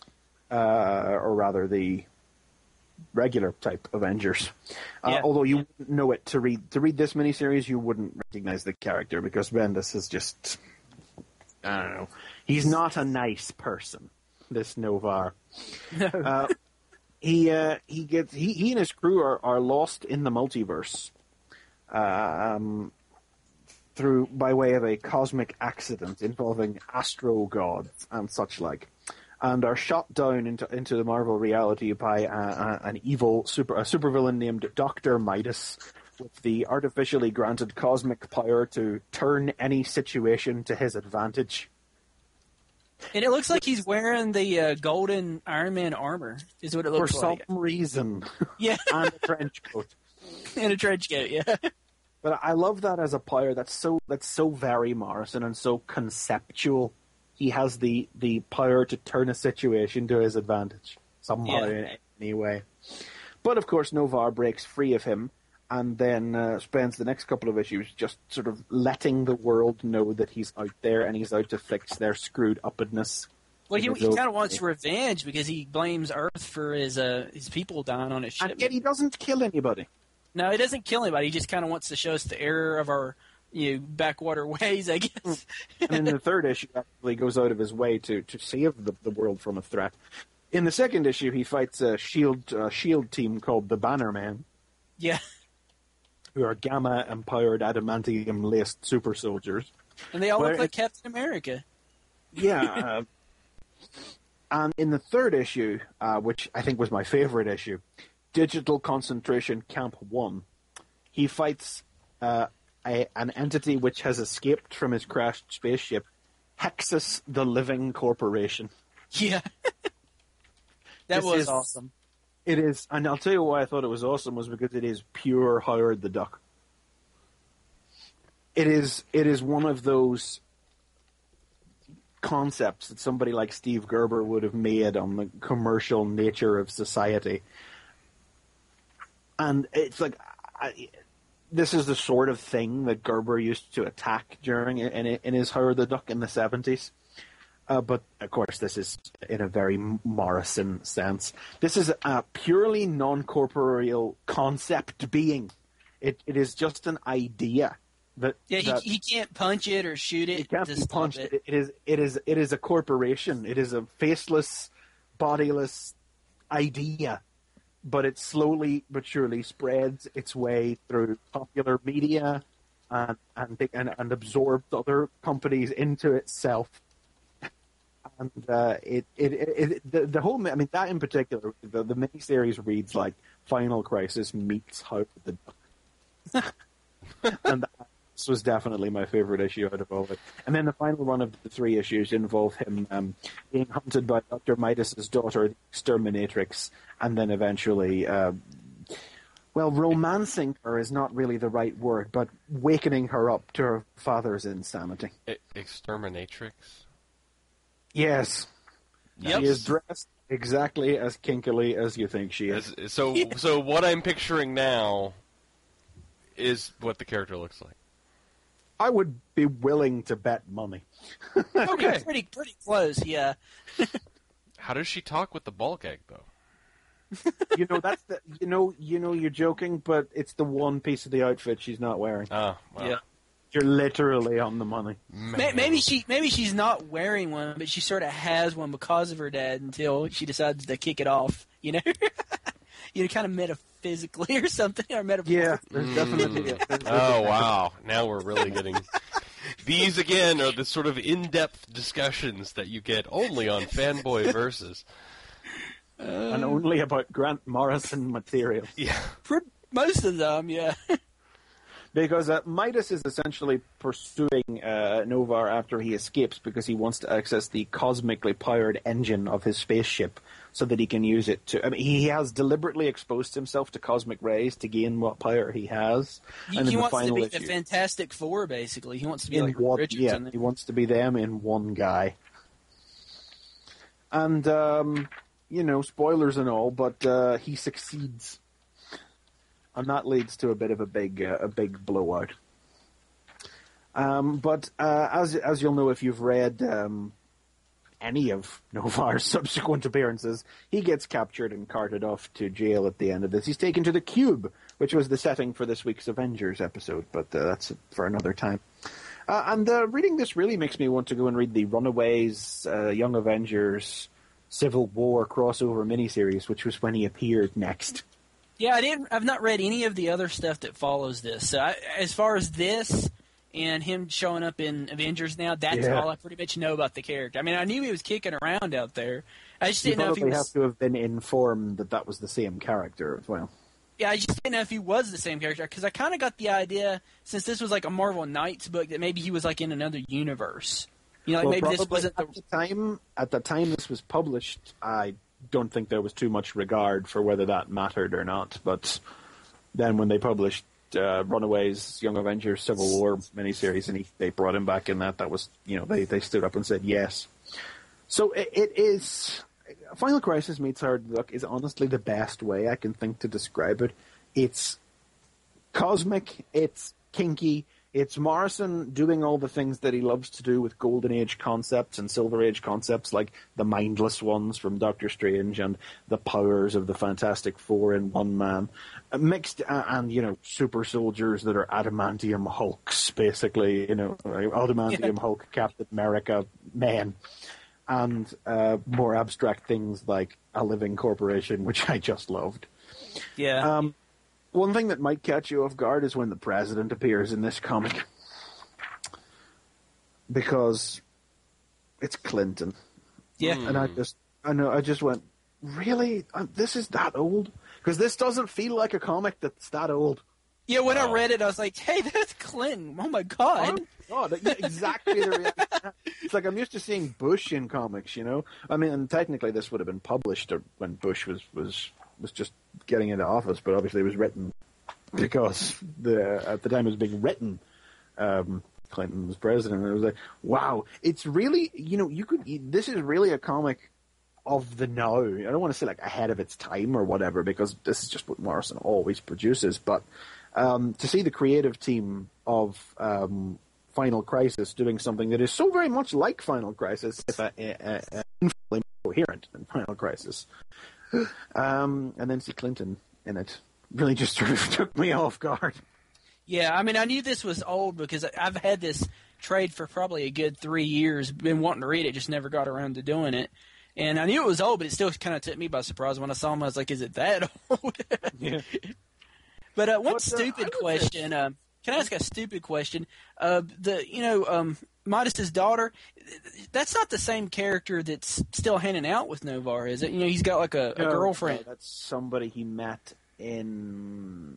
Uh, or rather, the regular type Avengers. Uh, yeah. Although you wouldn't know it to read to read this miniseries, you wouldn't recognize the character because Bendis is just, I don't know, he's not a nice person. This Noh-Varr. No. Uh, he uh, he gets he, he and his crew are, are lost in the multiverse, uh, um, through by way of a cosmic accident involving astro gods and such like. And are shot down into into the Marvel reality by uh, uh, an evil super a supervillain named Doctor Midas, with the artificially granted cosmic power to turn any situation to his advantage. And it looks like he's wearing the uh, golden Iron Man armor. Is what it looks For like. some reason. Yeah, and a trench coat. and a trench coat. Yeah. But I love that as a player. That's so that's so very Morrison and so conceptual. He has the, the power to turn a situation to his advantage somehow Yeah. in any way. But of course, Noh-Varr breaks free of him and then uh, spends the next couple of issues just sort of letting the world know that he's out there and he's out to fix their screwed upness. Well, he, he kind of wants revenge because he blames Earth for his uh, his people dying on his ship. And yet he doesn't kill anybody. No, he doesn't kill anybody. He just kind of wants to show us the error of our you know, backwater ways, I guess. And in the third issue, actually goes out of his way to, to save the, the world from a threat. In the second issue, he fights a shield uh, shield team called the Bannermen, Yeah. who are gamma-empowered, adamantium-laced super soldiers. And they all Where look like it- Captain America. Yeah. Uh, and in the third issue, uh, which I think was my favorite issue, Digital Concentration Camp one, he fights uh, a, an entity which has escaped from his crashed spaceship, Hexus the Living Corporation. Yeah. that This was is- awesome. It is, and I'll tell you why I thought it was awesome was because it is pure Howard the Duck. It is, it is one of those concepts that somebody like Steve Gerber would have made on the commercial nature of society. And it's like, I, this is the sort of thing that Gerber used to attack during in, in his Howard the Duck in the seventies. Uh, but, of course, this is in a very Morrison sense. This is a purely non-corporeal concept being. It, it is just an idea. That, Yeah, he, that he can't punch it or shoot it. it can't to be stop punched. It. It, it, is, it, is, it is a corporation. It is a faceless, bodiless idea. But it slowly but surely spreads its way through popular media and, and, and, and absorbs other companies into itself. And uh, it, it, it, it the, the whole, I mean, that in particular, the, the miniseries reads like Final Crisis meets Howard the Duck. And this was definitely my favorite issue out of all of it. And then the final one of the three issues involve him um, being hunted by Doctor Midas's daughter, the Exterminatrix, and then eventually, uh, well, romancing her is not really the right word, but wakening her up to her father's insanity. E- Exterminatrix? Yes. Yep. She is dressed exactly as kinkily as you think she is. As- So, so what I'm picturing now is what the character looks like. I would be willing to bet money. Okay. Pretty, pretty close, yeah. How does she talk with the bulk egg, though? You know that's the, you know you know you're joking, but it's the one piece of the outfit she's not wearing. Oh, well. Yeah. You're literally on the money. May- Maybe she, maybe she's not wearing one, but she sort of has one because of her dad until she decides to kick it off. You know, you know, kind of metaphysically or something, or metaphorically. Yeah, there's definitely. A, there's, Oh, wow. Now we're really getting... These, again, are the sort of in-depth discussions that you get only on Fanboy Versus. and only about Grant Morrison material. Yeah. For most of them, yeah. Because uh, Midas is essentially pursuing uh, Novar after he escapes because he wants to access the cosmically powered engine of his spaceship so that he can use it to... I mean, he has deliberately exposed himself to cosmic rays to gain what power he has. He, and he in wants the to final be issue, the Fantastic Four, basically. He wants to be in like one, Richards. yeah, in he wants to be them in one guy. And, um, you know, spoilers and all, but uh, he succeeds. And that leads to a bit of a big, uh, a big blowout. Um, but uh, as as you'll know if you've read um, any of Novar's subsequent appearances, he gets captured and carted off to jail at the end of this. He's taken to the Cube, which was the setting for this week's Avengers episode, but uh, that's for another time. Uh, and uh, reading this really makes me want to go and read the Runaways, uh, Young Avengers, Civil War crossover miniseries, which was when he appeared next. Yeah, I didn't. I've not read any of the other stuff that follows this. So I, as far as this and him showing up in Avengers now, that's Yeah. all I pretty much know about the character. I mean, I knew he was kicking around out there. I just You didn't know if he probably was. have to have been informed that that was the same character as well. Yeah, I just didn't know if he was the same character because I kind of got the idea since this was like a Marvel Knights book that maybe he was like in another universe. You know, like Well, maybe this probably wasn't the. at the time. At the time this was published, I don't think there was too much regard for whether that mattered or not. But then when they published uh, Runaways, Young Avengers, Civil War miniseries, and he, they brought him back in that, that was, you know, they, they stood up and said yes. So it, it is. Final Crisis meets Hard Luck is honestly the best way I can think to describe it. It's cosmic, it's kinky, it's Morrison doing all the things that he loves to do with Golden Age concepts and Silver Age concepts, like the mindless ones from Doctor Strange and the powers of the Fantastic Four in one man, uh, mixed uh, and you know super soldiers that are adamantium Hulks, basically, you know, adamantium Yeah. Hulk, Captain America men, and uh, more abstract things like a living corporation, which I just loved. Yeah. Um, one thing that might catch you off guard is when the president appears in this comic. Because it's Clinton. yeah. And I just, I know, I just went, really? Uh, This is that old? Because this doesn't feel like a comic that's that old. Yeah, when I Wow. read it, I was like, hey, that's Clinton. Oh, my God. Oh, God, yeah, exactly the reaction. It's like I'm used to seeing Bush in comics, you know? I mean, and technically this would have been published when Bush was, was, was just getting into office, but obviously it was written because the at the time it was being written, um, Clinton was president, and it was like, wow, it's really, you know, you could, this is really a comic of the now. I don't want to say like ahead of its time or whatever, because this is just what Morrison always produces, but um, to see the creative team of um, Final Crisis doing something that is so very much like Final Crisis, if uh, uh, uh, infinitely coherent than Final Crisis, um, and then see Clinton in it, really just sort of took me off guard. Yeah, I mean, I knew this was old because I've had this trade for probably a good three years, been wanting to read it, just never got around to doing it. And I knew it was old, but it still kind of took me by surprise when I saw him. I was like, is it that old? Yeah. But uh, one But, uh, stupid I would question. Um, can I ask a stupid question? Uh, the you know um, Midas's daughter. That's not the same character that's still hanging out with Novar, is it? You know, he's got like a, a No, girlfriend. no, that's somebody he met in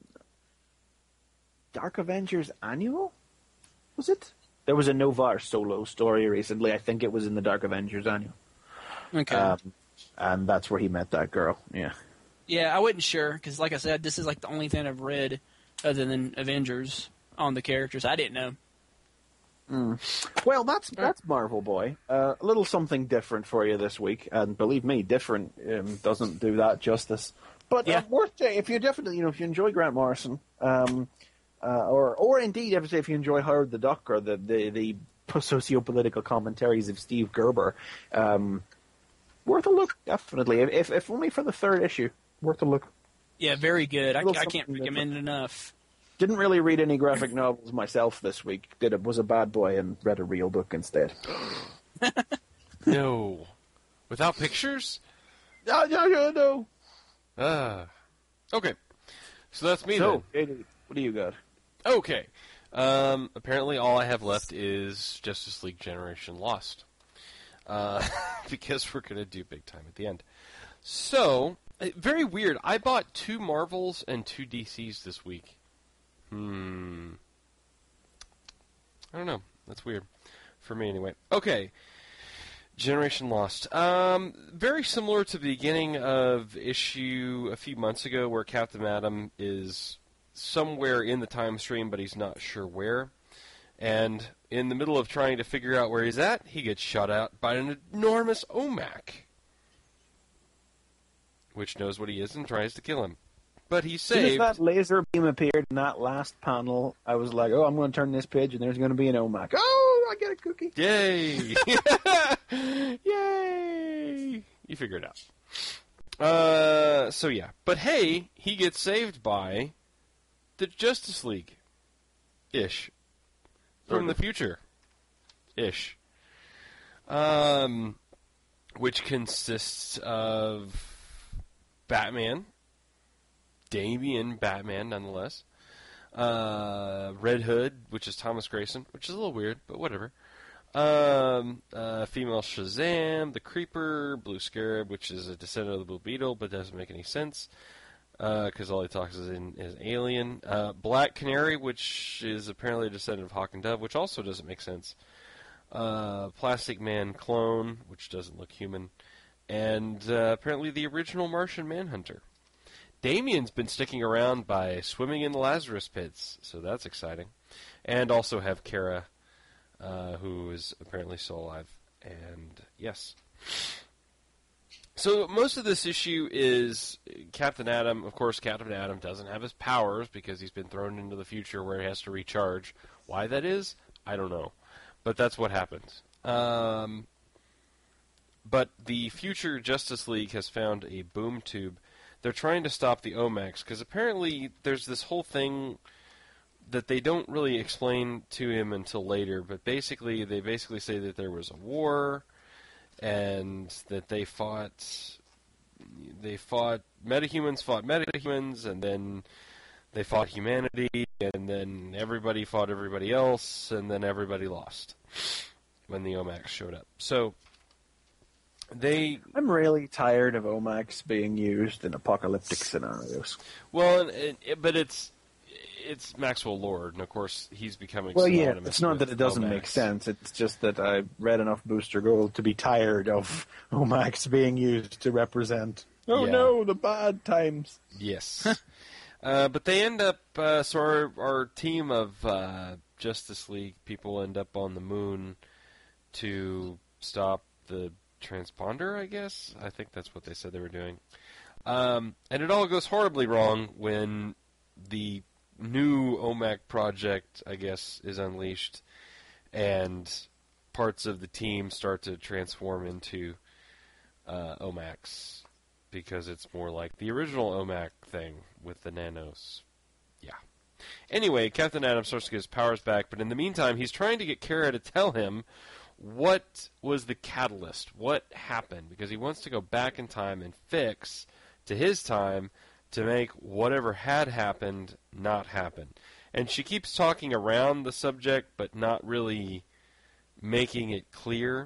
Dark Avengers Annual? Was it? There was a Novar solo story recently. I think it was in the Dark Avengers Annual. Okay. Um, and that's where he met that girl. Yeah. Yeah, I wasn't sure because, like I said, this is like the only thing I've read other than Avengers on the characters. I didn't know. Well, that's that's Marvel Boy. Uh, a little something different for you this week, and believe me, different um, doesn't do that justice. But Yeah. uh, worth uh, if you definitely, you know, if you enjoy Grant Morrison, um, uh, or or indeed, if if you enjoy Howard the Duck or the the, the socio-political commentaries of Steve Gerber, um, worth a look. Definitely, if, if if only for the third issue, worth a look. Yeah, very good. I, Little I can't something recommend it enough. Didn't really read any graphic novels myself this week. Did it was a bad boy and read a real book instead. No. Without pictures? No, no, no, no. Ah. Okay. So that's me So, J D, what do you got? then. Okay. Um, apparently all I have left is Justice League Generation Lost. Uh, because we're going to do big time at the end. So, uh, very weird. I bought two Marvels and two D Cs this week. Hmm. I don't know. That's weird. For me, anyway. Okay. Generation Lost. Um, very similar to the beginning of issue a few months ago where Captain Atom is somewhere in the time stream, but he's not sure where. And in the middle of trying to figure out where he's at, he gets shot out by an enormous O M A C, which knows what he is and tries to kill him. But he's saved. As soon as that laser beam appeared in that last panel, I was like, oh, I'm going to turn this page and there's going to be an O M A C. Oh, I get a cookie. Yay! Yay! You figure it out. Uh, so yeah. But hey, he gets saved by the Justice League. Ish. From the future. Ish. Um, which consists of Batman, Damian Batman, nonetheless. Uh, Red Hood, which is Thomas Grayson, which is a little weird, but whatever. Um, uh, female Shazam, the Creeper, Blue Scarab, which is a descendant of the Blue Beetle, but doesn't make any sense because uh, all he talks is in is alien. Uh, Black Canary, which is apparently a descendant of Hawk and Dove, which also doesn't make sense. Uh, Plastic Man clone, which doesn't look human, and uh, apparently the original Martian Manhunter. Damian's been sticking around by swimming in the Lazarus pits, so that's exciting. And also have Kara, uh, who is apparently still alive. And yes. So most of this issue is Captain Atom. Of course, Captain Atom doesn't have his powers because he's been thrown into the future where he has to recharge. Why that is, I don't know. But that's what happens. Um, but the future Justice League has found a boom tube. They're trying to stop the O M A Cs because apparently there's this whole thing that they don't really explain to him until later. But basically, they basically say that there was a war and that they fought. They fought metahumans, fought metahumans, and then they fought humanity, and then everybody fought everybody else, and then everybody lost when the O M A Cs showed up. So. They. I'm really tired of O M A Cs being used in apocalyptic scenarios. Well, and, and, but it's it's Maxwell Lord, and of course he's becoming. Well, yeah, synonymous it's not that it doesn't O M A make Cs. sense. It's just that I read enough Booster Gold to be tired of O M A Cs being used to represent. Oh Yeah. no, the bad times. Yes, uh, but they end up. Uh, so our our team of uh, Justice League people end up on the moon to stop the transponder, I guess. I think that's what they said they were doing. Um, and it all goes horribly wrong when the new O M A C project, I guess, is unleashed, and parts of the team start to transform into uh, O M A Cs because it's more like the original O M A C thing with the nanos. Yeah. Anyway, Captain Atom starts to get his powers back, but in the meantime, he's trying to get Kara to tell him what was the catalyst? What happened? Because he wants to go back in time and fix, to his time, to make whatever had happened not happen. And she keeps talking around the subject, but not really making it clear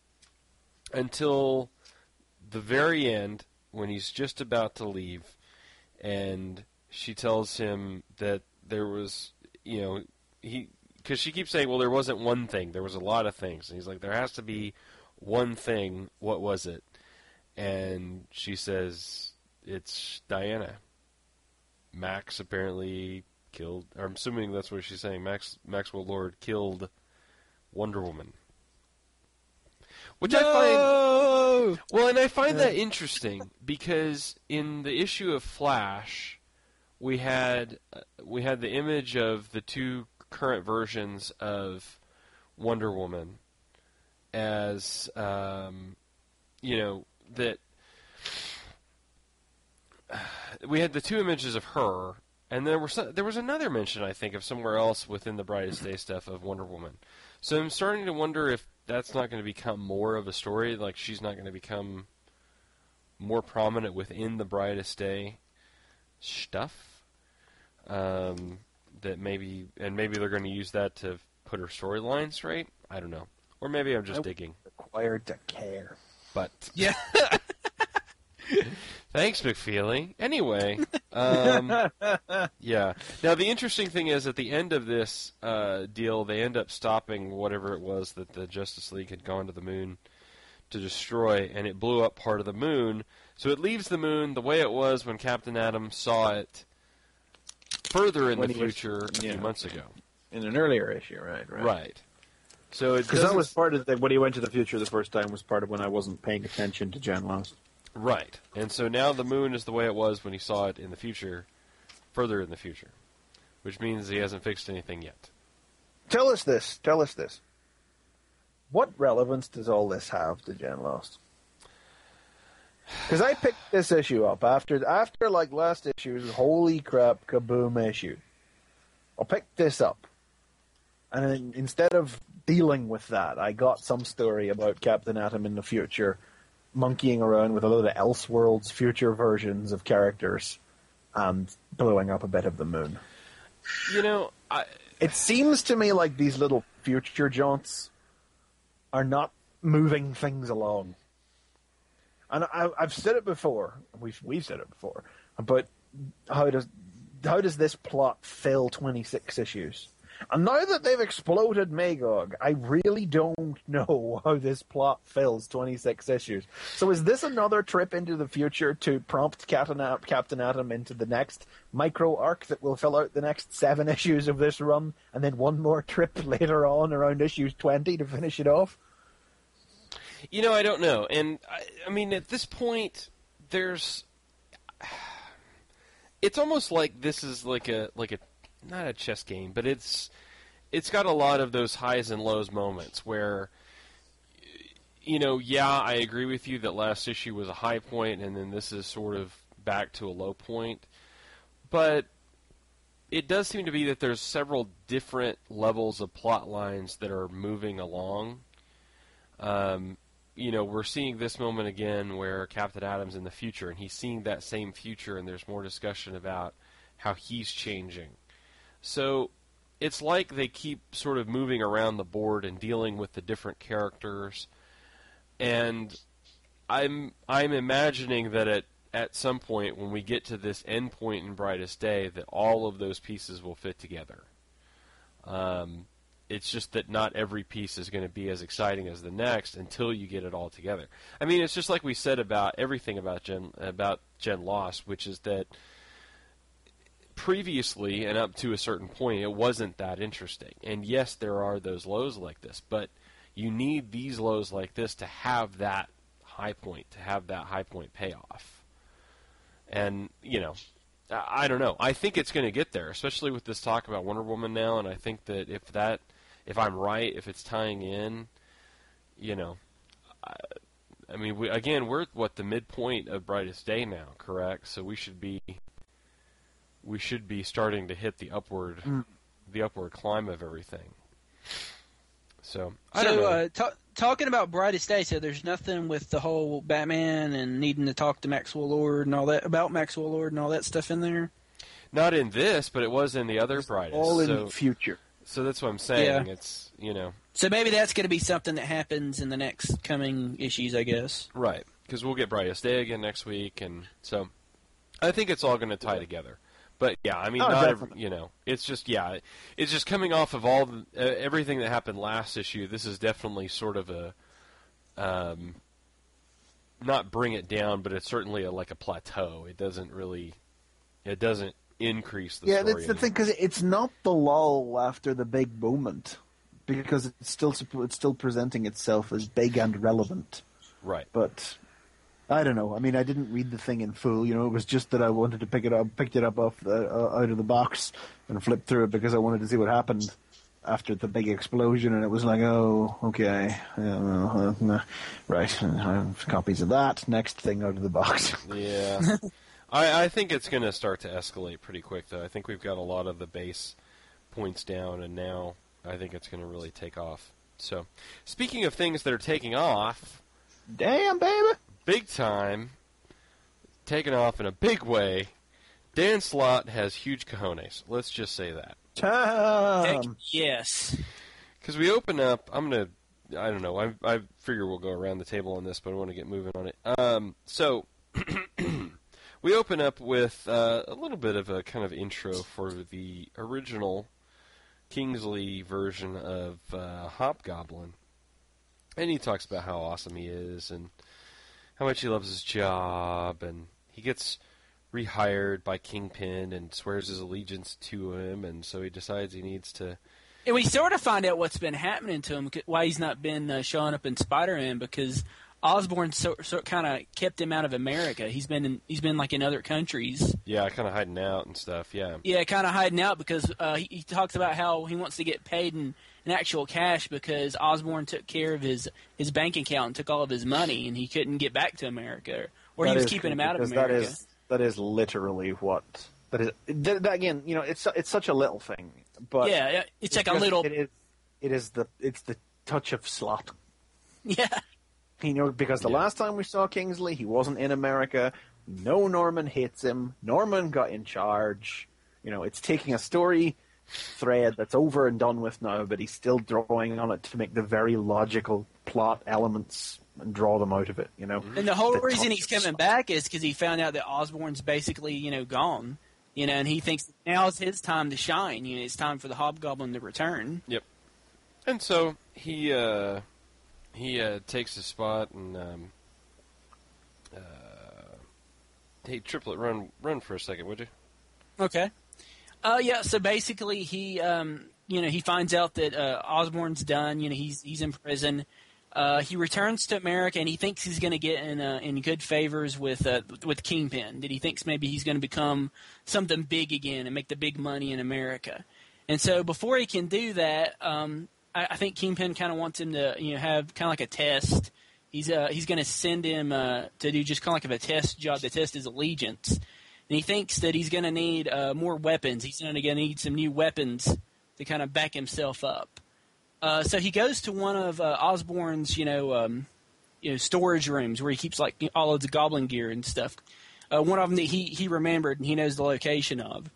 until the very end, when he's just about to leave, and she tells him that there was, you know, he... Because she keeps saying, well, there wasn't one thing. There was a lot of things. And he's like, there has to be one thing. What was it? And she says, it's Diana. Max apparently killed, or I'm assuming that's what she's saying. Max Maxwell Lord killed Wonder Woman. Which no! I find... Well, and I find that interesting because in the issue of Flash, we had uh, we had the image of the two current versions of Wonder Woman as, um, you know, that uh, we had the two images of her, and there, were some, there was another mention, I think, of somewhere else within the Brightest Day stuff of Wonder Woman. So I'm starting to wonder if that's not going to become more of a story, like she's not going to become more prominent within the Brightest Day stuff. Um... That maybe, and maybe they're going to use that to put her storyline straight. I don't know, or maybe I'm just I digging. Required to care. But Yeah. Thanks, McFeely. Anyway, um, yeah. Now, the interesting thing is, at the end of this uh, deal, they end up stopping whatever it was that the Justice League had gone to the moon to destroy, and it blew up part of the moon. So it leaves the moon the way it was when Captain Atom saw it further in When the he was- future a yeah. few months ago. In an earlier issue, right? Right. Right. So it Because that doesn't- was part of the, when he went to the future the first time was part of when I wasn't paying attention to Jen Lost. Right. And so now the moon is the way it was when he saw it in the future, further in the future, which means he hasn't fixed anything yet. Tell us this. Tell us this. What relevance does all this have to Jen Lost? Because I picked this issue up after, after like last issue's holy crap kaboom issue. I picked this up, and then instead of dealing with that, I got some story about Captain Atom in the future, monkeying around with a lot of Elseworlds future versions of characters, and blowing up a bit of the moon. You know, I, It seems to me like these little future jaunts are not moving things along. And I, I've said it before. We've we've said it before. But how does how does this plot fill twenty-six issues? And now that they've exploded Magog, I really don't know how this plot fills twenty-six issues. So is this another trip into the future to prompt Captain, Captain Atom into the next micro arc that will fill out the next seven issues of this run, and then one more trip later on around issues twenty to finish it off? You know, I don't know. And, I, I mean, at this point, there's... It's almost like this is like a, like a, not a chess game, but it's, it's got a lot of those highs and lows moments where, you know, yeah, I agree with you that last issue was a high point, and then this is sort of back to a low point. But it does seem to be that there's several different levels of plot lines that are moving along. Um, you know, we're seeing this moment again where Captain Atom's in the future, and he's seeing that same future, and there's more discussion about how he's changing. So it's like they keep sort of moving around the board and dealing with the different characters. And I'm I'm imagining that at, at some point when we get to this end point in Brightest Day, that all of those pieces will fit together. Um, it's just that not every piece is going to be as exciting as the next until you get it all together. I mean, it's just like we said about everything about Gen about Gen Lost, which is that previously and up to a certain point, it wasn't that interesting. And yes, there are those lows like this, but you need these lows like this to have that high point, to have that high point payoff. And, you know, I, I don't know. I think it's going to get there, especially with this talk about Wonder Woman now, and I think that if that, if I'm right, if it's tying in, you know, I, I mean, we, again, we're at, what, the midpoint of Brightest Day now, correct? So we should be, we should be starting to hit the upward, mm. the upward climb of everything. So, I so don't know. Uh, ta- talking about Brightest Day, so there's nothing with the whole Batman and needing to talk to Maxwell Lord and all that, about Maxwell Lord and all that stuff in there? Not in this, but it was in the other Brightest. All in so, the future. So that's what I'm saying. Yeah. It's, you know. So maybe that's going to be something that happens in the next coming issues, I guess. Right, because we'll get Brightest Day again next week, and so I think it's all going to tie together. But yeah, I mean, Oh, not definitely. every, you know, it's just yeah, it's just coming off of all the, uh, everything that happened last issue. This is definitely sort of a, um, not bring it down, but it's certainly a, like a plateau. It doesn't really, it doesn't increase the Yeah, story. that's the thing, because it's not the lull after the big moment, because it's still supp- it's still presenting itself as big and relevant. Right. But I don't know. I mean, I didn't read the thing in full. You know, it was just that I wanted to pick it up, picked it up off the, uh, out of the box and flipped through it because I wanted to see what happened after the big explosion. And it was like, oh, okay, yeah, well, uh, right. I have copies of that. Next thing out of the box. Yeah. I, I think it's going to start to escalate pretty quick, though. I think we've got a lot of the base points down, and now I think it's going to really take off. So, speaking of things that are taking off, Damn, baby. big time, taking off in a big way, Dan Slott has huge cojones. Let's just say that. Heck, Time. yes. Because we open up, I'm going to, I don't know, I, I figure we'll go around the table on this, but I want to get moving on it. Um, so, we open up with uh, a little bit of a kind of intro for the original Kingsley version of uh, Hobgoblin. And he talks about how awesome he is and how much he loves his job, and he gets rehired by Kingpin and swears his allegiance to him, and so he decides he needs to... And we sort of find out what's been happening to him, why he's not been uh, showing up in Spider-Man, because Osborn so, so kind of kept him out of America. He's been in, he's been like in other countries. Yeah, kind of hiding out and stuff, yeah. Yeah, kind of hiding out because uh, he, he talks about how he wants to get paid in, in actual cash because Osborn took care of his, his bank account and took all of his money, and he couldn't get back to America. Or That he was is keeping him cool, out of because America. That is, that is literally what... That is, that, that, again, you know, it's it's such a little thing, but yeah, yeah, it's like a just- little... It is, it is the it's the touch of slot. Yeah. You know, because the Yeah. last time we saw Kingsley, he wasn't in America. No Norman hates him. Norman got in charge. You know, it's taking a story thread that's over and done with now, but he's still drawing on it to make the very logical plot elements and draw them out of it. You know, And the whole The reason touch he's of coming slot. back is because he found out that Osborn's basically, you know, gone. You know, and he thinks now's his time to shine. You know, it's time for the Hobgoblin to return. Yep. And so he uh, he uh, takes his spot and um, uh, hey, Triplet, run run for a second, would you? Okay. Uh, yeah. So basically, he, um, you know, he finds out that uh, Osborn's done. You know, he's he's in prison. Uh, he returns to America, and he thinks he's going to get in uh, in good favors with uh, with Kingpin. That he thinks maybe he's going to become something big again and make the big money in America. And so before he can do that, um, I, I think Kingpin kind of wants him to, you know, have kind of like a test. He's uh, he's going to send him uh, to do just kind of like a test job to test his allegiance. And he thinks that he's going to need uh, more weapons. He's going to need some new weapons to kind of back himself up. Uh, so he goes to one of uh, Osborn's, you know, um, you know, storage rooms where he keeps like all of the Goblin gear and stuff. Uh, one of them that he he remembered and he knows the location of.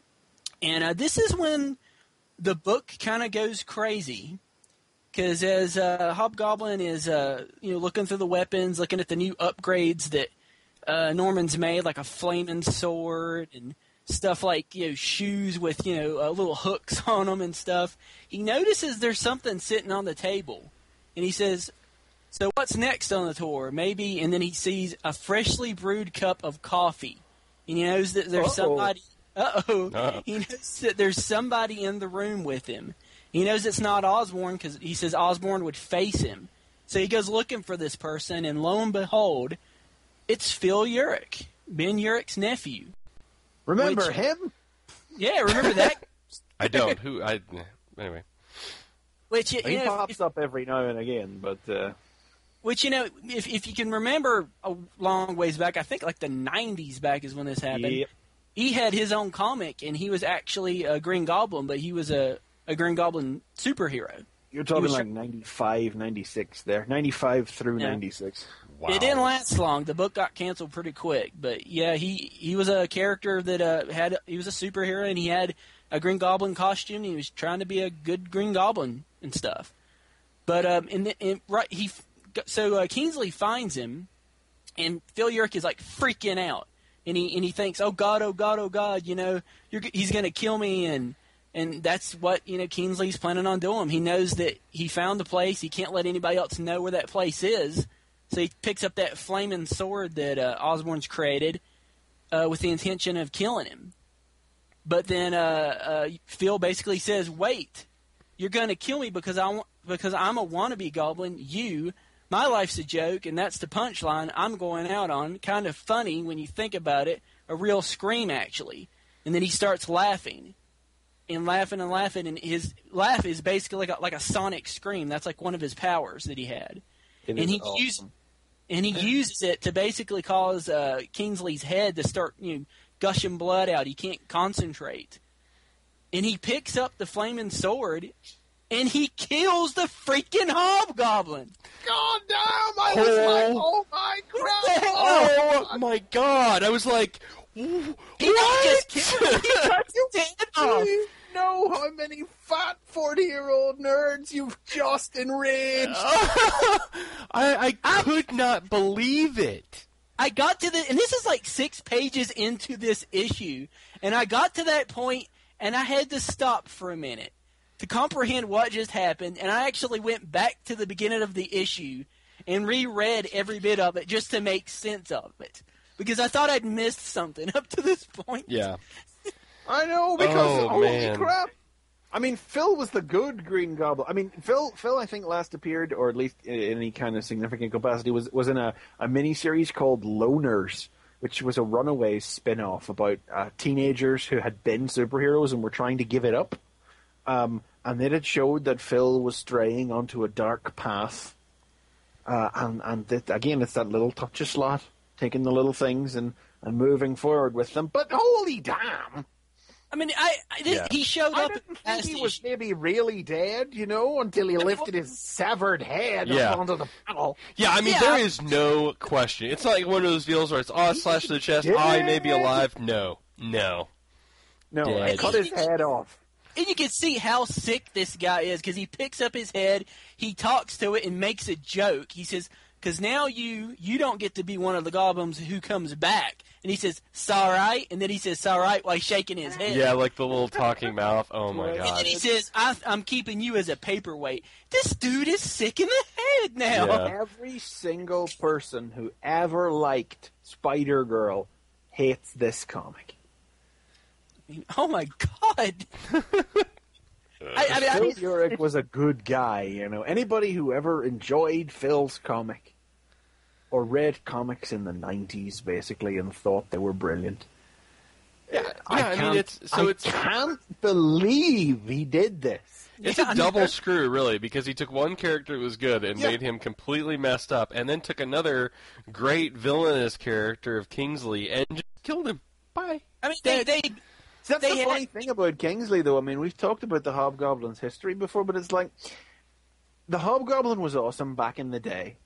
And uh, this is when the book kind of goes crazy, because as uh, Hobgoblin is, uh, you know, looking through the weapons, looking at the new upgrades that uh, Norman's made, like a flaming sword and stuff like, you know, shoes with, you know, uh, little hooks on them and stuff. He notices there's something sitting on the table, and he says, "So what's next on the tour? Maybe," and then he sees a freshly brewed cup of coffee, and he knows that there's Uh-oh. somebody. Uh-oh. Uh-oh. He knows that there's somebody in the room with him. He knows it's not Osborn because he says Osborn would face him. So he goes looking for this person, and lo and behold, it's Phil Urich, Ben Urich's nephew. Remember Which- him? Yeah, remember that? I don't. Who? I anyway. Which you, He you know, pops if, up every now and again, but uh, which you know, if if you can remember a long ways back, I think like the nineties back is when this happened. Yep. He had his own comic, and he was actually a Green Goblin, but he was a, a Green Goblin superhero. you're talking was- like ninety-five, ninety-six there. ninety-five through Yeah. ninety-six. Wow. It didn't last long. The book got canceled pretty quick, but yeah, he he was a character that uh, had he was a superhero, and he had a Green Goblin costume. And he was trying to be a good Green Goblin and stuff. But um, in, the, in right he so uh, Kingsley finds him, and Phil Urich is like freaking out, and he and he thinks, "Oh God, oh God, oh God, you know, you're, he's gonna kill me," and and that's what you know Kingsley's planning on doing. He knows that he found the place. He can't let anybody else know where that place is. So he picks up that flaming sword that uh, Osborn's created uh, with the intention of killing him. But then uh, uh, Phil basically says, "Wait, you're going to kill me because I want, because I'm a wannabe goblin. You, my life's a joke, and that's the punchline I'm going out on. Kind of funny when you think about it. A real scream, actually." And then he starts laughing. And laughing and laughing, and his laugh is basically like a, like a sonic scream. That's like one of his powers that he had. It And is he awesome. used, and he uses it to basically cause uh, Kingsley's head to start, you know, gushing blood out. He can't concentrate. And he picks up the flaming sword, and he kills the freaking Hobgoblin. God damn! I was like, oh my What the god! Oh my God! I was like, He didn't just kill him. He cut his head off. You know how many fat forty-year-old nerds you've just enraged. I, I could not believe it. I got to the, and this is like six pages into this issue, and I got to that point, and I had to stop for a minute to comprehend what just happened, and I actually went back to the beginning of the issue and reread every bit of it just to make sense of it, because I thought I'd missed something up to this point. Yeah. I know, because Oh, holy man. crap. I mean, Phil was the good Green Goblin. I mean, Phil, Phil, I think last appeared, or at least in any kind of significant capacity, was was in a, a mini-series called Loners, which was a Runaways spin-off about uh, teenagers who had been superheroes and were trying to give it up. Um, and then it showed that Phil was straying onto a dark path. Uh, and and that, again, it's that little touch slot, taking the little things and, and moving forward with them. But holy damn! I mean, I, I this, Yeah. he showed I up. didn't in the think last he was issue. maybe really dead, you know, until he lifted his severed head Yeah. up onto the panel. Yeah, I mean, Yeah. there is no question. It's not like one of those deals where it's, oh, slash to the chest, Yeah. oh, he may be alive. No. No. No, Dead. I cut his head off. And you can see how sick this guy is, because he picks up his head, he talks to it, and makes a joke. He says, because now you you don't get to be one of the goblins who comes back. And he says, "Sorry," and then he says, "Sorry," while he's shaking his head. Yeah, like the little talking mouth. Oh, my And And God. then he says, I, I'm keeping you as a paperweight. This dude is sick in the head now. Yeah. Every single person who ever liked Spider-Girl hates this comic. I mean, oh, my God. I, I mean, I Phil mean, Urich was a good guy, you know. Anybody who ever enjoyed Phil's comic or read comics in the nineties, basically, and thought they were brilliant. Yeah, I, yeah, I mean, can't- it's so I it's can't believe he did this. it's Yeah, I a mean, double that's- screw, really, because he took one character that was good and Yeah. made him completely messed up, and then took another great villainous character of Kingsley and just killed him. Bye. I mean they, they, That's They the had- funny thing about Kingsley, though. I mean, we've talked about the Hobgoblin's history before, but it's like the Hobgoblin was awesome back in the day.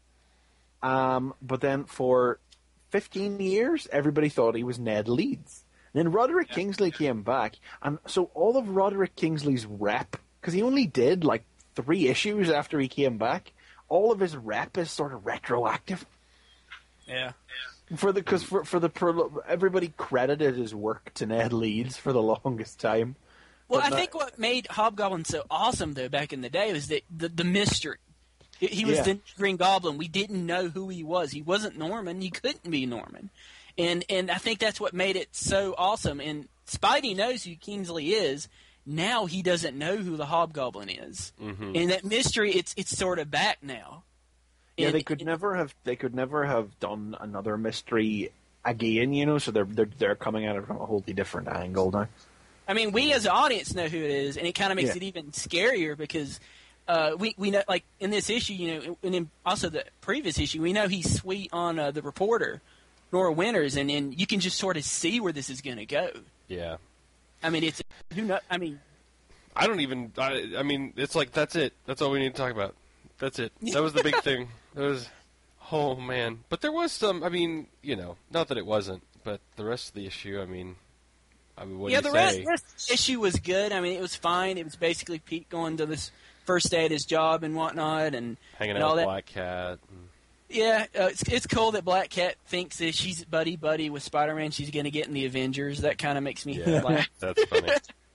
Um, but then for fifteen years, everybody thought he was Ned Leeds. And then Roderick Kingsley came back, and so all of Roderick Kingsley's rep, because he only did like three issues after he came back, all of his rep is sort of retroactive. yeah. For the because for for the pro- everybody credited his work to Ned Leeds for the longest time. Well, But I not- think what made Hobgoblin so awesome, though, back in the day was that the, the mystery. He, he was Yeah. the Green Goblin. We didn't know who he was. He wasn't Norman. He couldn't be Norman. And and I think that's what made it so awesome. And Spidey knows who Kingsley is. Now he doesn't know who the Hobgoblin is. Mm-hmm. And that mystery, it's it's sort of back now. Yeah, And- they could and- never have. They could never have done another mystery again. You know, so they're they're they're coming at it from a wholly different angle now. I mean, we as an audience know who it is, and it kind of makes Yeah. it even scarier because uh, we we know, like in this issue, you know, and in also the previous issue, we know he's sweet on uh, the reporter, Nora Winters, and then you can just sort of see where this is going to go. Yeah. I mean, it's who know. I mean, I don't even. I, I mean, it's like that's it. That's all we need to talk about. That's it. That was the big thing. That was. Oh man, but there was some. I mean, you know, not that it wasn't, but the rest of the issue. I mean, I mean, what yeah, do the you rest, say? the rest of the issue was good. I mean, it was fine. It was basically Pete going to this first day at his job and whatnot, and Hanging and out all with that. Black Cat. And, Yeah, uh, it's it's cool that Black Cat thinks that she's buddy buddy with Spider-Man. She's going to get in the Avengers. That kind of makes me yeah, laugh. that's funny.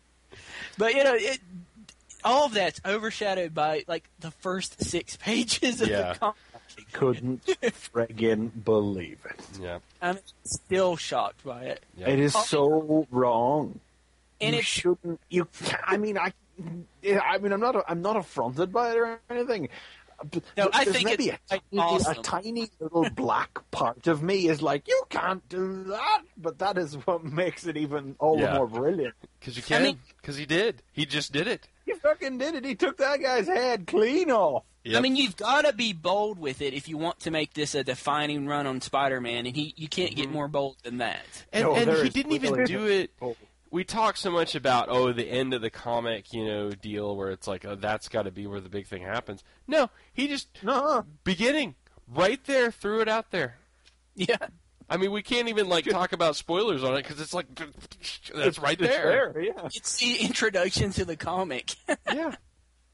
But you know, it, all of that's overshadowed by like the first six pages of Yeah. the comic. Couldn't friggin' believe it. Yeah, I'm still shocked by it, yeah. It is so wrong. and you it's shouldn't. You. I mean, I. I mean, I'm not. I'm not affronted by it or anything. But No, I there's think maybe it's a, tiny, awesome. a tiny little black part of me is like, you can't do that. But that is what makes it even all Yeah. the more brilliant. Because you I can. mean- Because he did. He just did it. He fucking did it. He took that guy's head clean off. Yep. I mean, you've got to be bold with it if you want to make this a defining run on Spider-Man, and he you can't get more bold than that. and, No, and there he is didn't even really do no it. bold. We talk so much about oh the end of the comic, you know, deal where it's like oh, that's got to be where the big thing happens. No, he just No, beginning right there threw it out there. Yeah, I mean, we can't even like talk about spoilers on it because it's like that's right it's there. there. Yeah. it's the introduction to the comic. Yeah.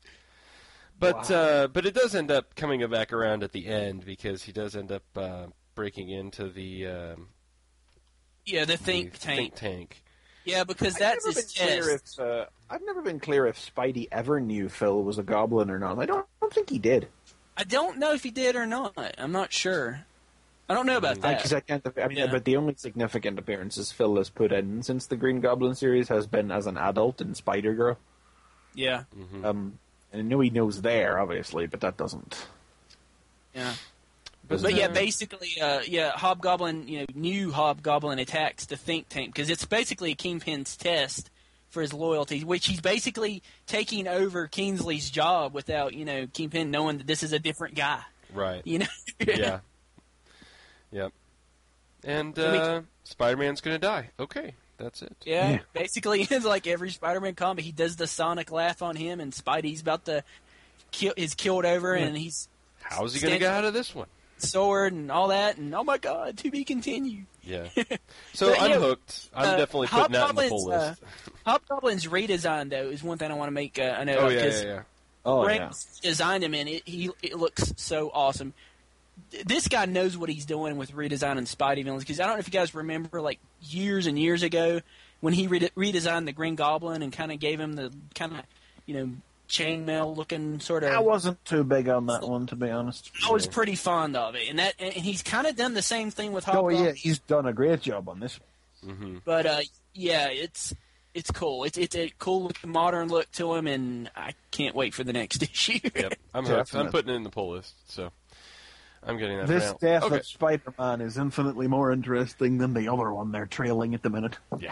But Wow. uh, but it does end up coming back around at the end because he does end up uh, breaking into the um, Yeah, the think the tank. think tank. Yeah, because I've that's never his been clear test. if uh, I've never been clear if Spidey ever knew Phil was a goblin or not. I don't, I don't think he did. I don't know if he did or not. I'm not sure. I don't know about that. Because I can't. I mean, Yeah. but the only significant appearances Phil has put in since the Green Goblin series has been as an adult in Spider Girl. Yeah, Um, and I know he knows there, obviously, but that doesn't. yeah. But, But yeah, uh, basically, uh, yeah, Hobgoblin, you know, new Hobgoblin attacks the think tank because it's basically Kingpin's test for his loyalty, which he's basically taking over Kingsley's job without, you know, Kingpin knowing that this is a different guy. Right. You know? Yeah. Yep. And So we- uh, Spider-Man's going to die. Okay, that's it. Yeah, Yeah. basically, it's like every Spider-Man comic. He does the Sonic laugh on him, and Spidey's about to kill. Is killed over, and he's How's he going to Stand- get out of this one? sword and all that, and oh my god, to be continued. Yeah. So But, I'm yeah, hooked. I'm uh, definitely putting that in the Hobgoblin's, pull list. Uh, Hobgoblin's redesign, though, is one thing I want to make uh, a note oh of. yeah, 'cause yeah, yeah. Oh Frank yeah. designed him, and it, he it looks so awesome. This guy knows what he's doing with redesigning Spidey villains, because I don't know if you guys remember, like years and years ago, when he re- redesigned the Green Goblin and kind of gave him the kind of, you know, chainmail looking sort of. I wasn't too big on that one, to be honest. I was pretty fond of it, and that and he's kind of done the same thing with Oh Hobgoblin. yeah, he's done a great job on this. But uh, yeah, it's it's cool. It's it's a cool modern look to him, and I can't wait for the next issue. Yep. I'm hooked. I'm Definitely. putting it in the pull list. So I'm getting that. This for now. death Okay. of Spider-Man is infinitely more interesting than the other one they're trailing at the minute. Yeah.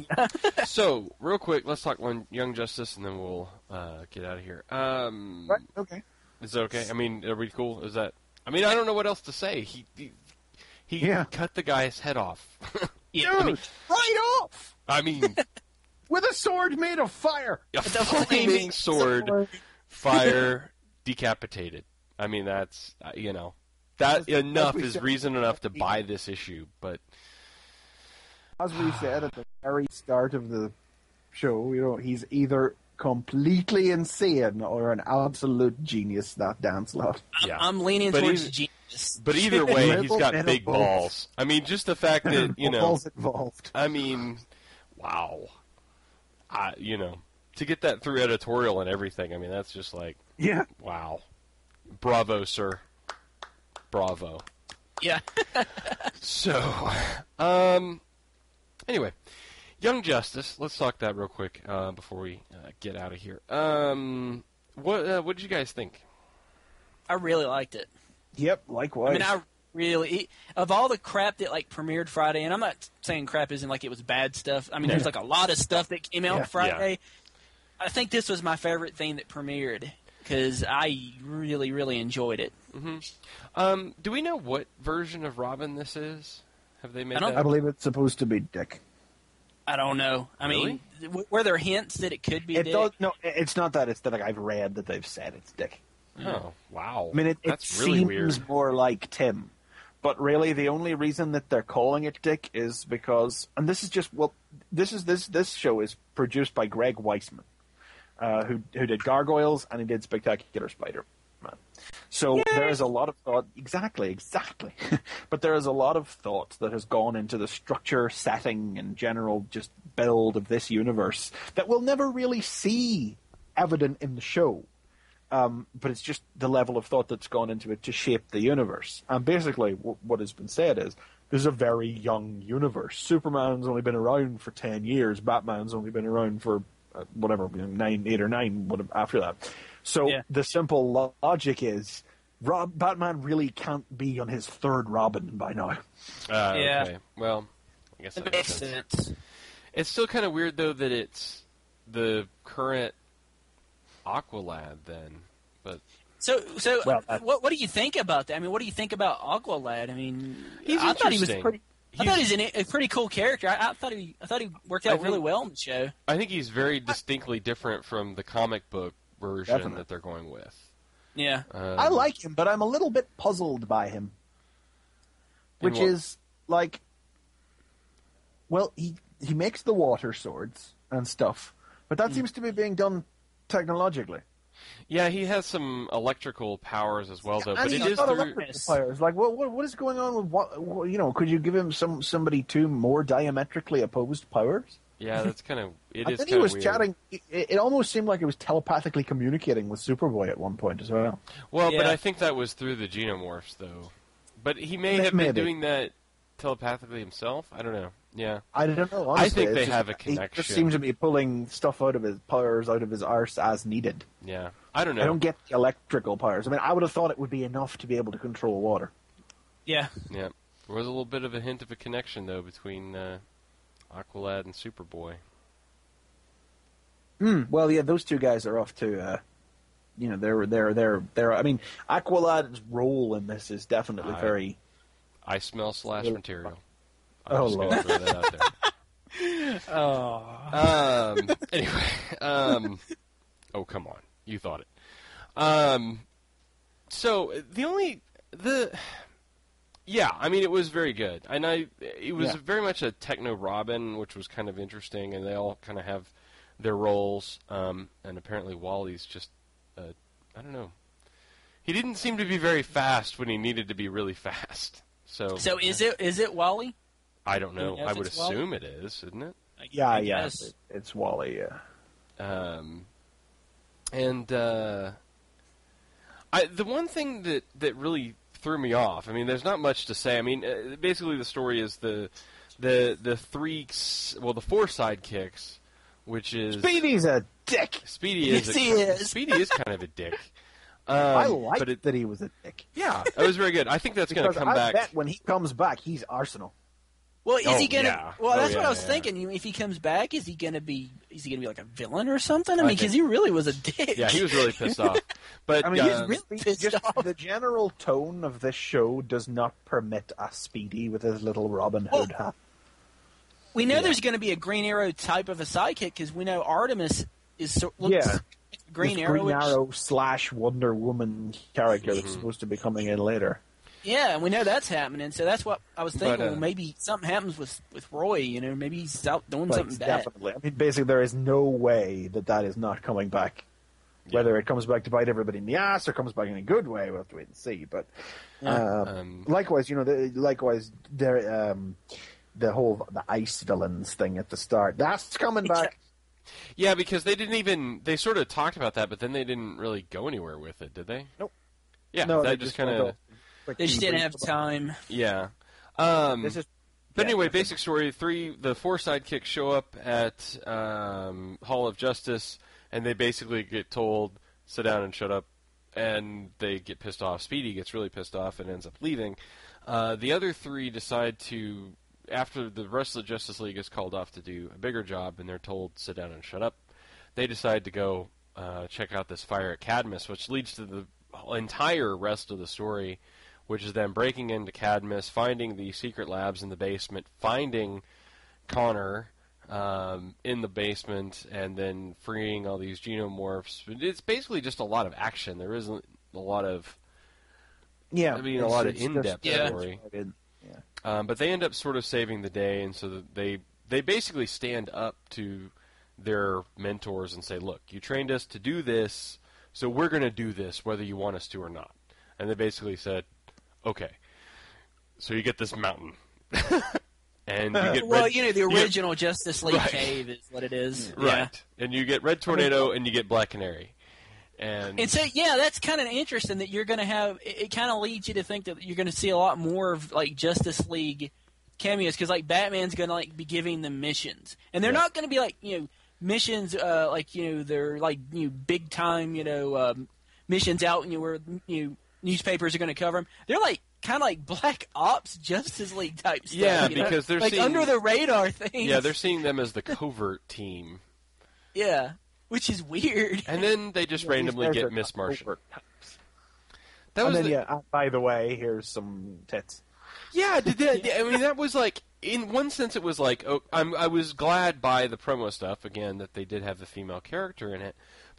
So real quick, let's talk one Young Justice, and then we'll uh, get out of here. Um, Right. Okay. Is that okay? I mean, are we cool? Is that? I mean, I don't know what else to say. He he, he Yeah. cut the guy's head off. Yeah, I mean, Dude, right off I mean, with a sword made of fire. a The flaming flaming sword, fire, decapitated. I mean, that's uh, you know that As- enough as we is said- reason enough to buy this issue. But As we said at the very start of the show, you know, he's either completely insane or an absolute genius, that Dan Slott. I'm, yeah. I'm leaning But towards he's- genius. But either way, he's Little got bit of big both. balls. I mean, just the fact that you know. Balls involved. I mean, wow. I, you know, to get that through editorial and everything, I mean, that's just like, Yeah. wow. Bravo, sir. Bravo. Yeah. So, um, anyway, Young Justice. Let's talk that real quick uh, before we uh, get out of here. Um, what uh, what did you guys think? I really liked it. Yep. Likewise. I mean, I really of all the crap that like premiered Friday, and I'm not saying crap isn't like it was bad stuff. I mean, there's like a lot of stuff that came out Yeah. Friday. I think this was my favorite thing that premiered because I really, really enjoyed it. Um, do we know what version of Robin this is? Have they made I don't- that? I believe it's supposed to be Dick. I don't know. I mean, w- were there hints that it could be It Dick? does. No, it's not that. It's that like, I've read that they've said it's Dick. Oh, wow. I mean, it, it That's really seems weird. more like Tim, but really the only reason that they're calling it Dick is because, and this is just well, this is this this show is produced by Greg Weisman, uh, who who did Gargoyles and he did Spectacular Spider-Man. So there is a lot of thought, exactly, exactly, but there is a lot of thought that has gone into the structure, setting, and general just build of this universe that we'll never really see evident in the show. Um, but it's just the level of thought that's gone into it to shape the universe. And basically, w- what has been said is this is a very young universe. Superman's only been around for ten years. Batman's only been around for uh, whatever, you know, nine, eight or nine whatever, after that. So Yeah. the simple lo- logic is Rob, Batman really can't be on his third Robin by now. Uh, Yeah. Okay. Well, I guess It that makes makes sense. sense. It's still kind of weird though that it's the current Aqualad then, but So, so Well, that- what what do you think about that? I mean, what do you think about Aqualad? I mean, He's I thought he was interesting. pretty. I He's- thought he's an, a pretty cool character. I, I thought he, I thought he worked I out really think- well in the show. I think he's very distinctly different from the comic book version Definitely. that they're going with. Yeah, Um, I like him, but I'm a little bit puzzled by him. In Which what- is like, well, he he makes the water swords and stuff, but that seems to be being done technologically. Yeah, he has some electrical powers as well, though. And But he's it is got through. electrical powers. Like, what, what, what is going on with what, what? You know, could you give him some somebody two more diametrically opposed powers? Yeah, that's kind of. It I is think kind he was of weird. chatting. It, it almost seemed like he was telepathically communicating with Superboy at one point as well. Well, but Yeah. I think that was through the Xenomorphs, though. But he may May- have been maybe. doing that telepathically himself. I don't know. Yeah. I don't know. I Honestly, think It's they just- have a He connection. just seems to be pulling stuff out of his powers out of his arse as needed. Yeah. I don't know. I don't get the electrical powers. I mean, I would have thought it would be enough to be able to control water. Yeah. Yeah. There was a little bit of a hint of a connection, though, between uh, Aqualad and Superboy. Mm, well, yeah, those two guys are off to. Uh, you know, they're they're they're they're. I mean, Aqualad's role in this is definitely I- very. I smell slash material. Oh, I'm just Lord. gonna throw that out there. Oh. Um. Anyway. Um. Oh, come on. You thought it. Um. So the only the. Yeah, I mean it was very good, and I it was Yeah. very much a techno Robin, which was kind of interesting, and they all kind of have their roles. Um. And apparently Wally's just, uh, I don't know. He didn't seem to be very fast when he needed to be really fast. So. So is it is it Wally? I don't Do we know. know I if would it's Wally? assume it is, isn't it? Yeah, I yeah, guess. it- it's Wally. Yeah. Um, and uh, I the one thing that, that really threw me off. I mean, there's not much to say. I mean, uh, basically the story is the the the three s- well the four sidekicks, which is Speedy's a dick. Speedy is Yes, a, he is. Speedy is kind of a dick. Um, I like but it, that he was a dick. yeah, that was very good. I think that's going Because to come I back. bet when he comes back, he's Arsenal. Well, is Oh, he gonna? yeah. Well, Oh, that's what yeah, I was yeah. thinking. If he comes back, is he gonna be? Is he gonna be like a villain or something? I I mean, because think- he really was a dick. Yeah, he was really pissed off. But I mean, um, really pissed just off. the general tone of this show does not permit a Speedy with his little Robin Hood hat. We know Yeah. there's going to be a Green Arrow type of a sidekick because we know Artemis is so, looks Yeah. like Green This Arrow. Green Arrow slash Wonder Woman character Mm-hmm. that's supposed to be coming in later. Yeah, and we know that's happening. So that's what I was thinking. But, uh, well, maybe something happens with, with Roy. You know, maybe he's out doing Like, something bad. definitely. I mean, basically, there is no way that that is not coming back. Whether it comes back to bite everybody in the ass or comes back in a good way, we'll have to wait and see. But uh, Um, likewise, you know, the, likewise, there, um, the whole the ice villains thing at the start that's coming back. yeah, because they didn't even they sort of talked about that, but then they didn't really go anywhere with it, did they? Nope. Yeah, no, that they just went kind of off quick They just didn't debrief have about- time. yeah. Um, This is but yeah, anyway, definitely. basic story: three, the four sidekicks show up at um, Hall of Justice, and they basically get told, "Sit down and shut up," and they get pissed off. Speedy gets really pissed off and ends up leaving. Uh, the other three decide to, after the rest of the Justice League is called off to do a bigger job, and they're told, "Sit down and shut up," they decide to go uh, check out this fire at Cadmus, which leads to the entire rest of the story, which is them breaking into Cadmus, finding the secret labs in the basement, finding Connor um, in the basement, and then freeing all these xenomorphs. It's basically just a lot of action. There isn't a lot of, yeah, I mean, a it's- lot of it's in-depth just- Yeah. story. Yeah. Um, but they end up sort of saving the day, and so that they they basically stand up to their mentors and say, "Look, you trained us to do this, so we're going to do this whether you want us to or not." And they basically said, "Okay, so you get this mountain, and you get Well, red, you know, the you- original Justice League Right. cave is what it is. right, Yeah. and you get red tornado, and you get black canary, and, And so, yeah, that's kind of interesting that you're going to have. It, it kind of leads you to think that you're going to see a lot more of like Justice League cameos because like Batman's going to like be giving them missions, and they're Yeah. not going to be like you know missions uh, like you know they're like you know, big time you know um, missions out you know, where you know, newspapers are going to cover them. They're like kind of like Black Ops Justice League type stuff. Yeah, you know? because they're like seeing- under the radar things. yeah, they're seeing them as the covert team, yeah, which is weird. and then they just randomly These guys get are Miss not Martian. overt types. That And was then, the, yeah, uh, by the way, here's some tits. Yeah, did that, I mean that was like in one sense it was like oh, I'm I was glad by the promo stuff again that they did have the female character in it,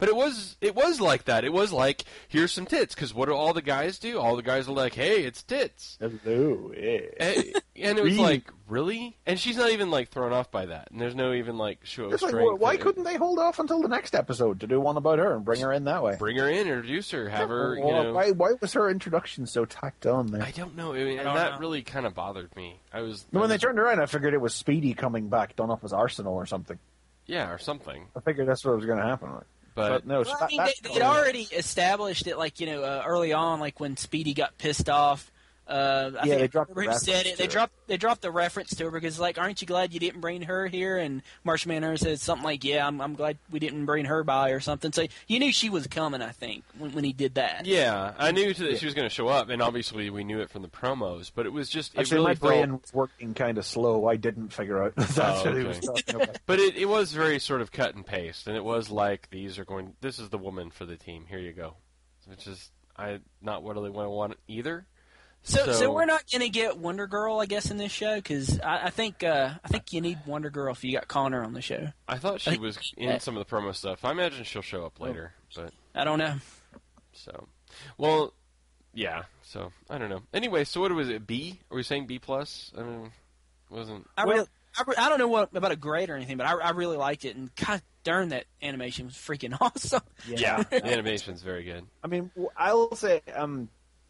But it was it was like that. It was like, here's some tits, because what do all the guys do? All the guys are like, hey, it's tits. Hello, yeah. And, and it was Really? like, really? And she's not even like thrown off by that. And there's no even like show of It's like, strength. why It- couldn't they hold off until the next episode to do one about her and bring her in that way? Bring her in, introduce her, have her, you Well, know. why, why was her introduction so tacked on there? I don't know. I mean, and don't that know. really kind of bothered me. I was. When I they was- turned around, I figured it was Speedy coming back, done up as Arsenal or something. Yeah, or something. I figured that's what was going to happen. Like. But, But no, Well, I that- mean, that's they, they'd already established it, like, you know, uh, early on, like when Speedy got pissed off. Uh, I Yeah, think they I dropped the remember who said reference it. They to it. dropped they dropped the reference to her because, like, aren't you glad you didn't bring her here? And Marshall Manhunter said something like, "Yeah, I'm I'm glad we didn't bring her by," or something. So you knew she was coming, I think, when, when he did that. yeah, I knew that she was going to show up, and obviously we knew it from the promos. But it was just it Actually, really my felt- brain was working kind of slow. I didn't figure out that's Oh, what he okay. was talking about. But it, it was very sort of cut and paste, and it was like, these are going. This is the woman for the team. Here you go. Which is I not what I really want to want either. So, so, So- we're not going to get Wonder Girl, I guess, in this show because I, I think uh, I think you need Wonder Girl if you got Connor on the show. I thought she think- was in some of the promo stuff. I imagine she'll show up later, but I don't know. so well, yeah. So I don't know. Anyway, so what was it? B? Are we saying B plus? I mean, wasn't. I Well- really, I, re- I don't know what about a grade or anything, but I, I really liked it, and God darn, that animation was freaking awesome. Yeah, the animation's very good. I mean, w- I'll say um,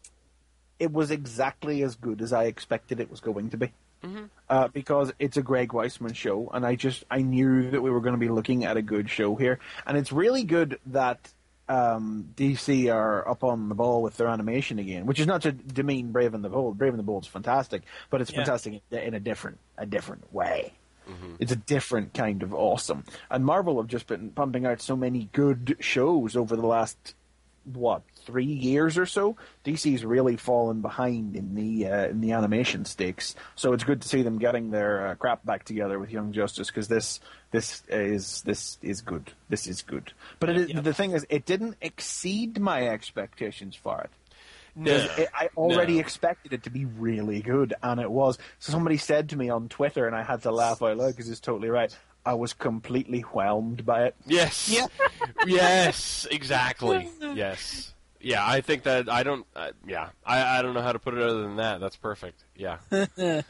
it was exactly as good as I expected it was going to be. Mm-hmm. Uh, because it's a Greg Weisman show, and I just I knew that we were going to be looking at a good show here, and it's really good that um, D C are up on the ball with their animation again, which is not to demean Brave and the Bold. Brave and the Bold's fantastic, but it's Yeah. fantastic in, in a different a different way. Mm-hmm. It's a different kind of awesome, and Marvel have just been pumping out so many good shows over the last what three years or so. D C's really fallen behind in the uh, in the animation stakes, so it's good to see them getting their uh, crap back together with Young Justice, because this this is this is good. This is good, but it is, Yeah. the thing is, it didn't exceed my expectations for it. No, It, I already no. expected it to be really good, and it was. So somebody said to me on Twitter, and I had to laugh out loud because it's totally right. I was completely whelmed by it. Yes. Yeah. Yes. Exactly. Yes. Yeah. I think that I don't. Uh, yeah. I, I don't know how to put it other than that. That's perfect. Yeah. Uh,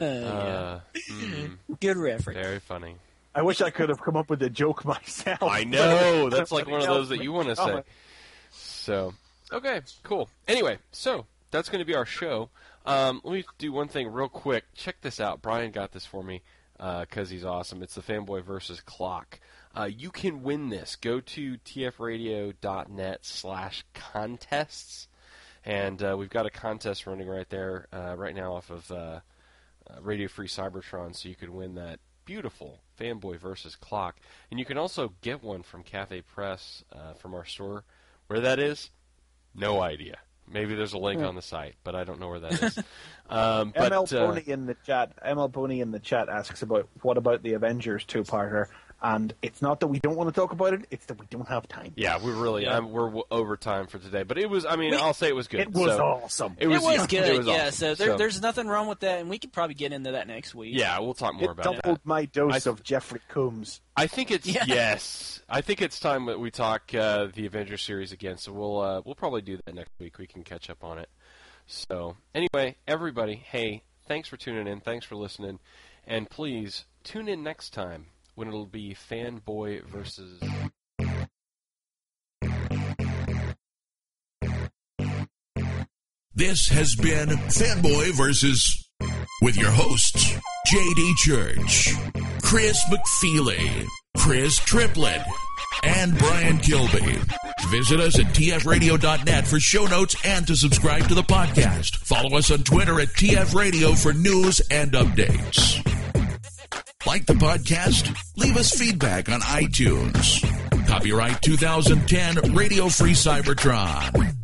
mm, Good reference. very funny. I wish I could have come up with a joke myself. I know. That's like one of Somebody those that else you want to made say. comment. So, okay, cool. Anyway, so that's going to be our show. Um, let me do one thing real quick. Check this out. Brian got this for me because he's awesome. It's the Fanboy versus Clock. Uh, you can win this. Go to tfradio.net slash contests. And uh, we've got a contest running right there uh, right now off of uh, uh, Radio Free Cybertron, so you could win that beautiful Fanboy versus Clock. And you can also get one from Cafe Press uh, from our store. Where that is, no idea. Maybe there's a link on the site, but I don't know where that is. Um, but, M L uh, Pony in the chat. M L Pony in the chat asks about what about the Avengers two-parter, and it's not that we don't want to talk about it; it's that we don't have time. yeah, we're really Yeah. I'm, we're w- over time for today. But it was, I mean, We- I'll say it was good. It was so, awesome. It It was, was, yeah, good, It was yeah. awesome. So, there, there's nothing wrong with that, and we could probably get into that next week. yeah, we'll talk more It about doubled that. my dose I- of Jeffrey Combs. I think it's Yeah. yes. I think it's time that we talk uh, the Avengers series again. So we'll uh, we'll probably do that next week. We can catch up on it. So anyway, everybody, hey, thanks for tuning in. Thanks for listening, and please tune in next time when it'll be Fanboy versus. This has been Fanboy versus with your hosts, J D Church, Chris McFeely, Chris Triplett, and Brian Kilby. Visit us at t f radio dot net for show notes and to subscribe to the podcast. Follow us on Twitter at T F Radio for news and updates. Like the podcast? Leave us feedback on iTunes. Copyright twenty ten Radio Free Cybertron.